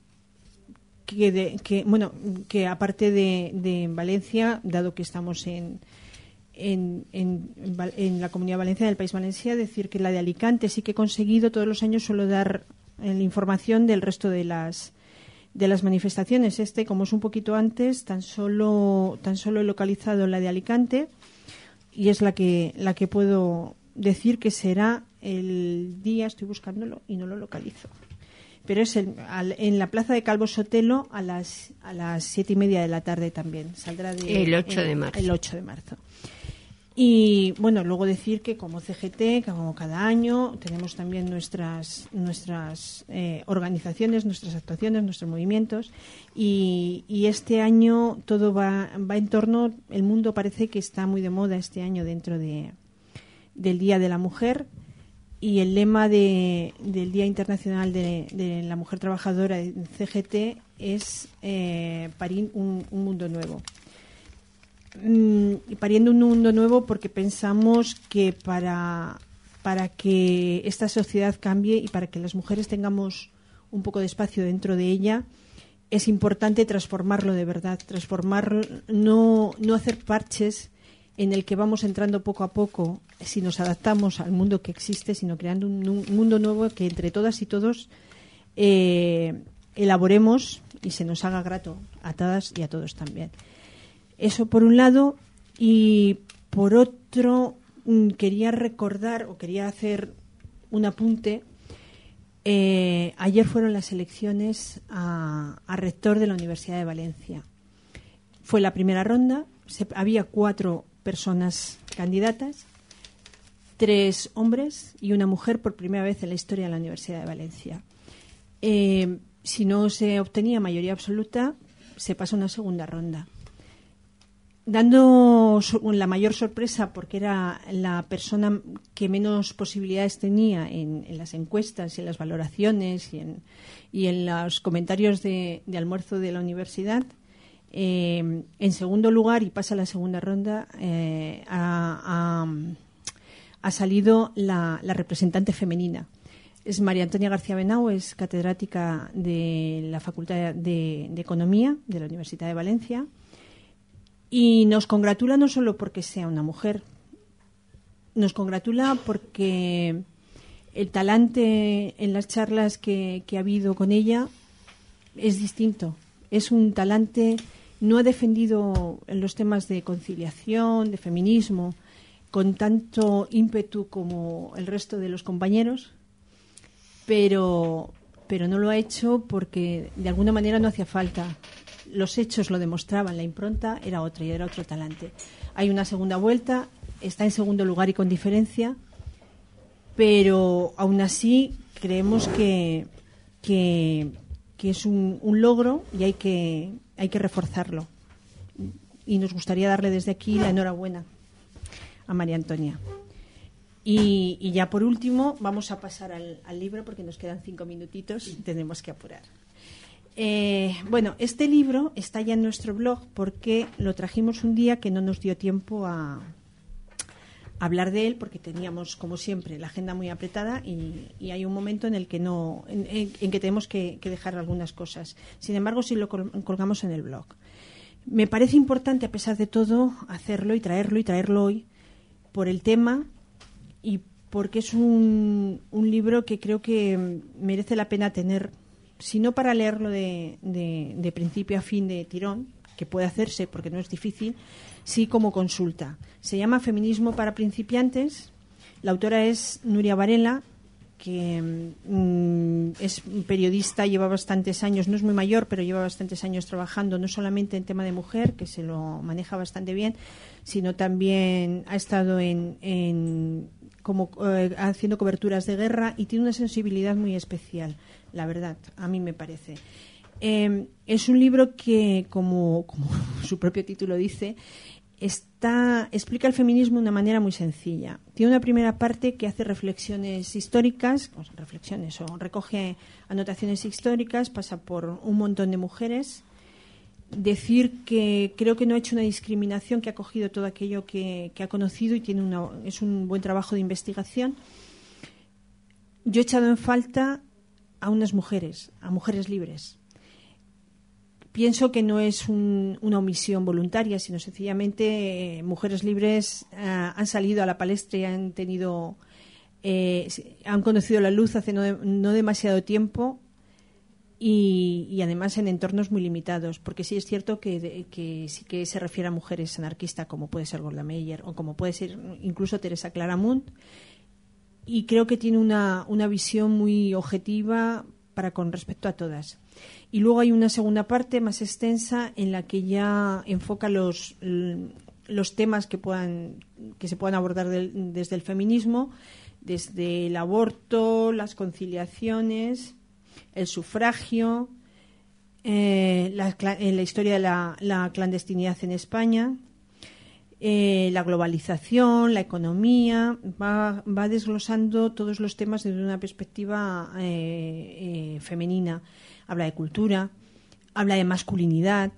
que, de, que bueno que aparte de, de Valencia, dado que estamos en En, en, en la Comunidad Valenciana del País Valencià, decir que la de Alicante sí que he conseguido, todos los años suelo dar eh, la información del resto de las de las manifestaciones. Este, como es un poquito antes, tan solo tan solo he localizado la de Alicante, y es la que la que puedo decir que será el día, estoy buscándolo y no lo localizo, pero es el, al, en la plaza de Calvo Sotelo a las a las siete y media de la tarde también. Saldrá de, El ocho de marzo. El ocho de marzo. Y bueno, luego decir que como C G T, que como cada año, tenemos también nuestras nuestras eh, organizaciones, nuestras actuaciones, nuestros movimientos, y, y este año todo va, va en torno, el mundo parece que está muy de moda este año dentro de del Día de la Mujer, y el lema de, del Día Internacional de, de la Mujer Trabajadora en C G T es eh, parir un, un mundo nuevo. Mm, pariendo un mundo nuevo porque pensamos que para, para que esta sociedad cambie y para que las mujeres tengamos un poco de espacio dentro de ella, es importante transformarlo de verdad, transformarlo, no, no hacer parches en el que vamos entrando poco a poco si nos adaptamos al mundo que existe, sino creando un, un mundo nuevo que entre todas y todos eh, elaboremos y se nos haga grato a todas y a todos también. Eso por un lado, y por otro quería recordar o quería hacer un apunte. Eh, ayer fueron las elecciones a, a rector de la Universidad de Valencia. Fue la primera ronda, se, había cuatro personas candidatas, tres hombres y una mujer por primera vez en la historia de la Universidad de Valencia. Eh, si no se obtenía mayoría absoluta, se pasa a una segunda ronda. dando la mayor sorpresa porque era la persona que menos posibilidades tenía en, en las encuestas y en las valoraciones y en, y en los comentarios de, de almuerzo de la universidad. Eh, en segundo lugar, y pasa a la segunda ronda, eh, ha, ha, ha salido la, la representante femenina. Es María Antonia García Benao, es catedrática de la Facultad de, de Economía de la Universidad de Valencia. Y nos congratula no solo porque sea una mujer, nos congratula porque el talante en las charlas que, que ha habido con ella es distinto. Es un talante, no ha defendido en los temas de conciliación, de feminismo, con tanto ímpetu como el resto de los compañeros, pero, pero no lo ha hecho porque de alguna manera no hacía falta. Los hechos lo demostraban, la impronta era otra y era otro talante. Hay una segunda vuelta, está en segundo lugar y con diferencia, pero aún así creemos que, que, que es un, un logro y hay que, hay que reforzarlo. Y nos gustaría darle desde aquí la enhorabuena a María Antonia. Y, y ya por último vamos a pasar al, al libro porque nos quedan cinco minutitos y tenemos que apurar. Eh, bueno, este libro está ya en nuestro blog porque lo trajimos un día que no nos dio tiempo a, a hablar de él porque teníamos, como siempre, la agenda muy apretada y, y hay un momento en el que no, en, en, en que tenemos que, que dejar algunas cosas. Sin embargo, sí lo col- colgamos en el blog. Me parece importante, a pesar de todo, hacerlo y traerlo y traerlo hoy por el tema y porque es un, un libro que creo que merece la pena tener. Si no para leerlo de, de, de principio a fin de tirón, que puede hacerse porque no es difícil, sí como consulta. Se llama Feminismo para principiantes. La autora es Nuria Varela, que mmm, es periodista, lleva bastantes años, no es muy mayor, pero lleva bastantes años trabajando no solamente en tema de mujer, que se lo maneja bastante bien, sino también ha estado en, en como eh, haciendo coberturas de guerra y tiene una sensibilidad muy especial. La verdad, a mí me parece. Eh, es un libro que, como, como su propio título dice, está, explica el feminismo de una manera muy sencilla. Tiene una primera parte que hace reflexiones históricas, o reflexiones, o recoge anotaciones históricas, pasa por un montón de mujeres. Decir que creo que no ha hecho una discriminación, que ha cogido todo aquello que, que ha conocido y tiene una, es un buen trabajo de investigación. Yo he echado en falta a unas mujeres, a mujeres libres. Pienso que no es un, una omisión voluntaria, sino sencillamente eh, mujeres libres eh, han salido a la palestra y han tenido, eh, han conocido la luz hace no, de, no demasiado tiempo y, y además en entornos muy limitados, porque sí es cierto que, de, que sí que se refiere a mujeres anarquistas como puede ser Golda Meir o como puede ser incluso Teresa Claramunt. Y creo que tiene una, una visión muy objetiva para con respecto a todas. Y luego hay una segunda parte más extensa en la que ya enfoca los, los temas que, puedan, que se puedan abordar del, desde el feminismo, desde el aborto, las conciliaciones, el sufragio, eh, la, la historia de la, la clandestinidad en España. Eh, la globalización, la economía, va, va desglosando todos los temas desde una perspectiva eh, eh, femenina. Habla de cultura, habla de masculinidad,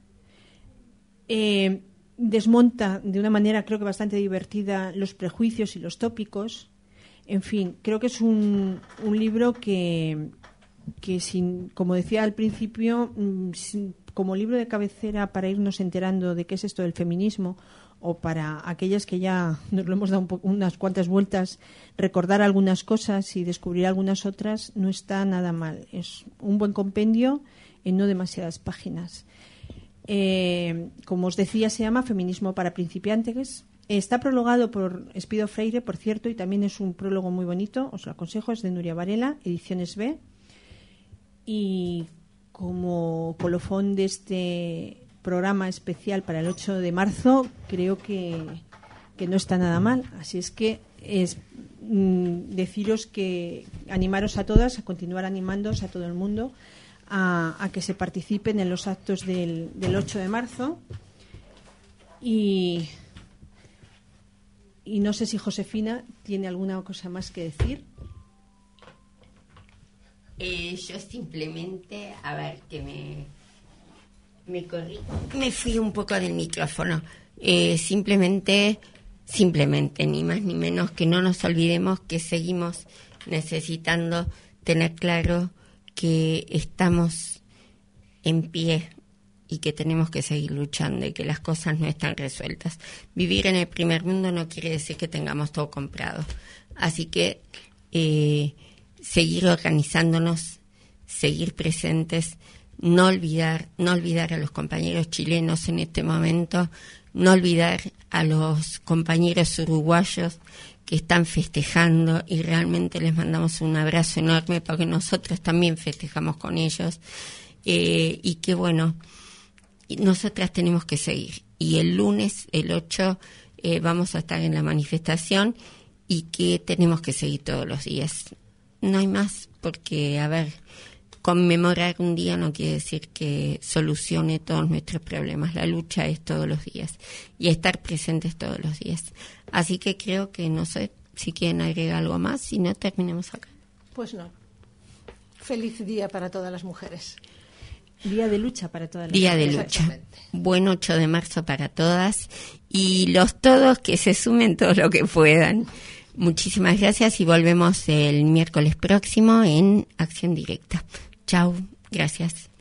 eh, desmonta de una manera creo que bastante divertida los prejuicios y los tópicos. En fin, creo que es un, un libro que, que sin, como decía al principio, sin, como libro de cabecera para irnos enterando de qué es esto del feminismo, o para aquellas que ya nos lo hemos dado un po- unas cuantas vueltas, recordar algunas cosas y descubrir algunas otras, no está nada mal. Es un buen compendio en no demasiadas páginas. Eh, como os decía, se llama Feminismo para principiantes. Está prologado por Espido Freire, por cierto, y también es un prólogo muy bonito, os lo aconsejo, es de Nuria Varela, Ediciones B. Y como colofón de este programa especial para el ocho de marzo, creo que, que no está nada mal. Así es que es mm, deciros que animaros a todas, a continuar animándoos a todo el mundo a, a que se participen en los actos del, del ocho de marzo Y, y no sé si Josefina tiene alguna cosa más que decir. Eh, yo simplemente, a ver, que me, me corrí, me fui un poco del micrófono. Eh, simplemente, simplemente, ni más ni menos, que no nos olvidemos que seguimos necesitando tener claro que estamos en pie y que tenemos que seguir luchando y que las cosas no están resueltas. Vivir en el primer mundo no quiere decir que tengamos todo comprado. Así que eh, seguir organizándonos, seguir presentes, no olvidar, no olvidar a los compañeros chilenos en este momento, no olvidar a los compañeros uruguayos que están festejando, y realmente les mandamos un abrazo enorme porque nosotros también festejamos con ellos, eh, y que bueno, nosotras tenemos que seguir. Y el lunes, el ocho, eh, vamos a estar en la manifestación, y que tenemos que seguir todos los días. No hay más, porque, a ver, conmemorar un día no quiere decir que solucione todos nuestros problemas. La lucha es todos los días y estar presentes todos los días. Así que creo que, no sé si quieren agregar algo más, si no, terminemos acá. Pues no. Feliz día para todas las mujeres. Día de lucha para todas las Día mujeres. de lucha. Buen ocho de marzo para todas, y los todos que se sumen todo lo que puedan. Muchísimas gracias y volvemos el miércoles próximo en Acción Directa. Chau, gracias.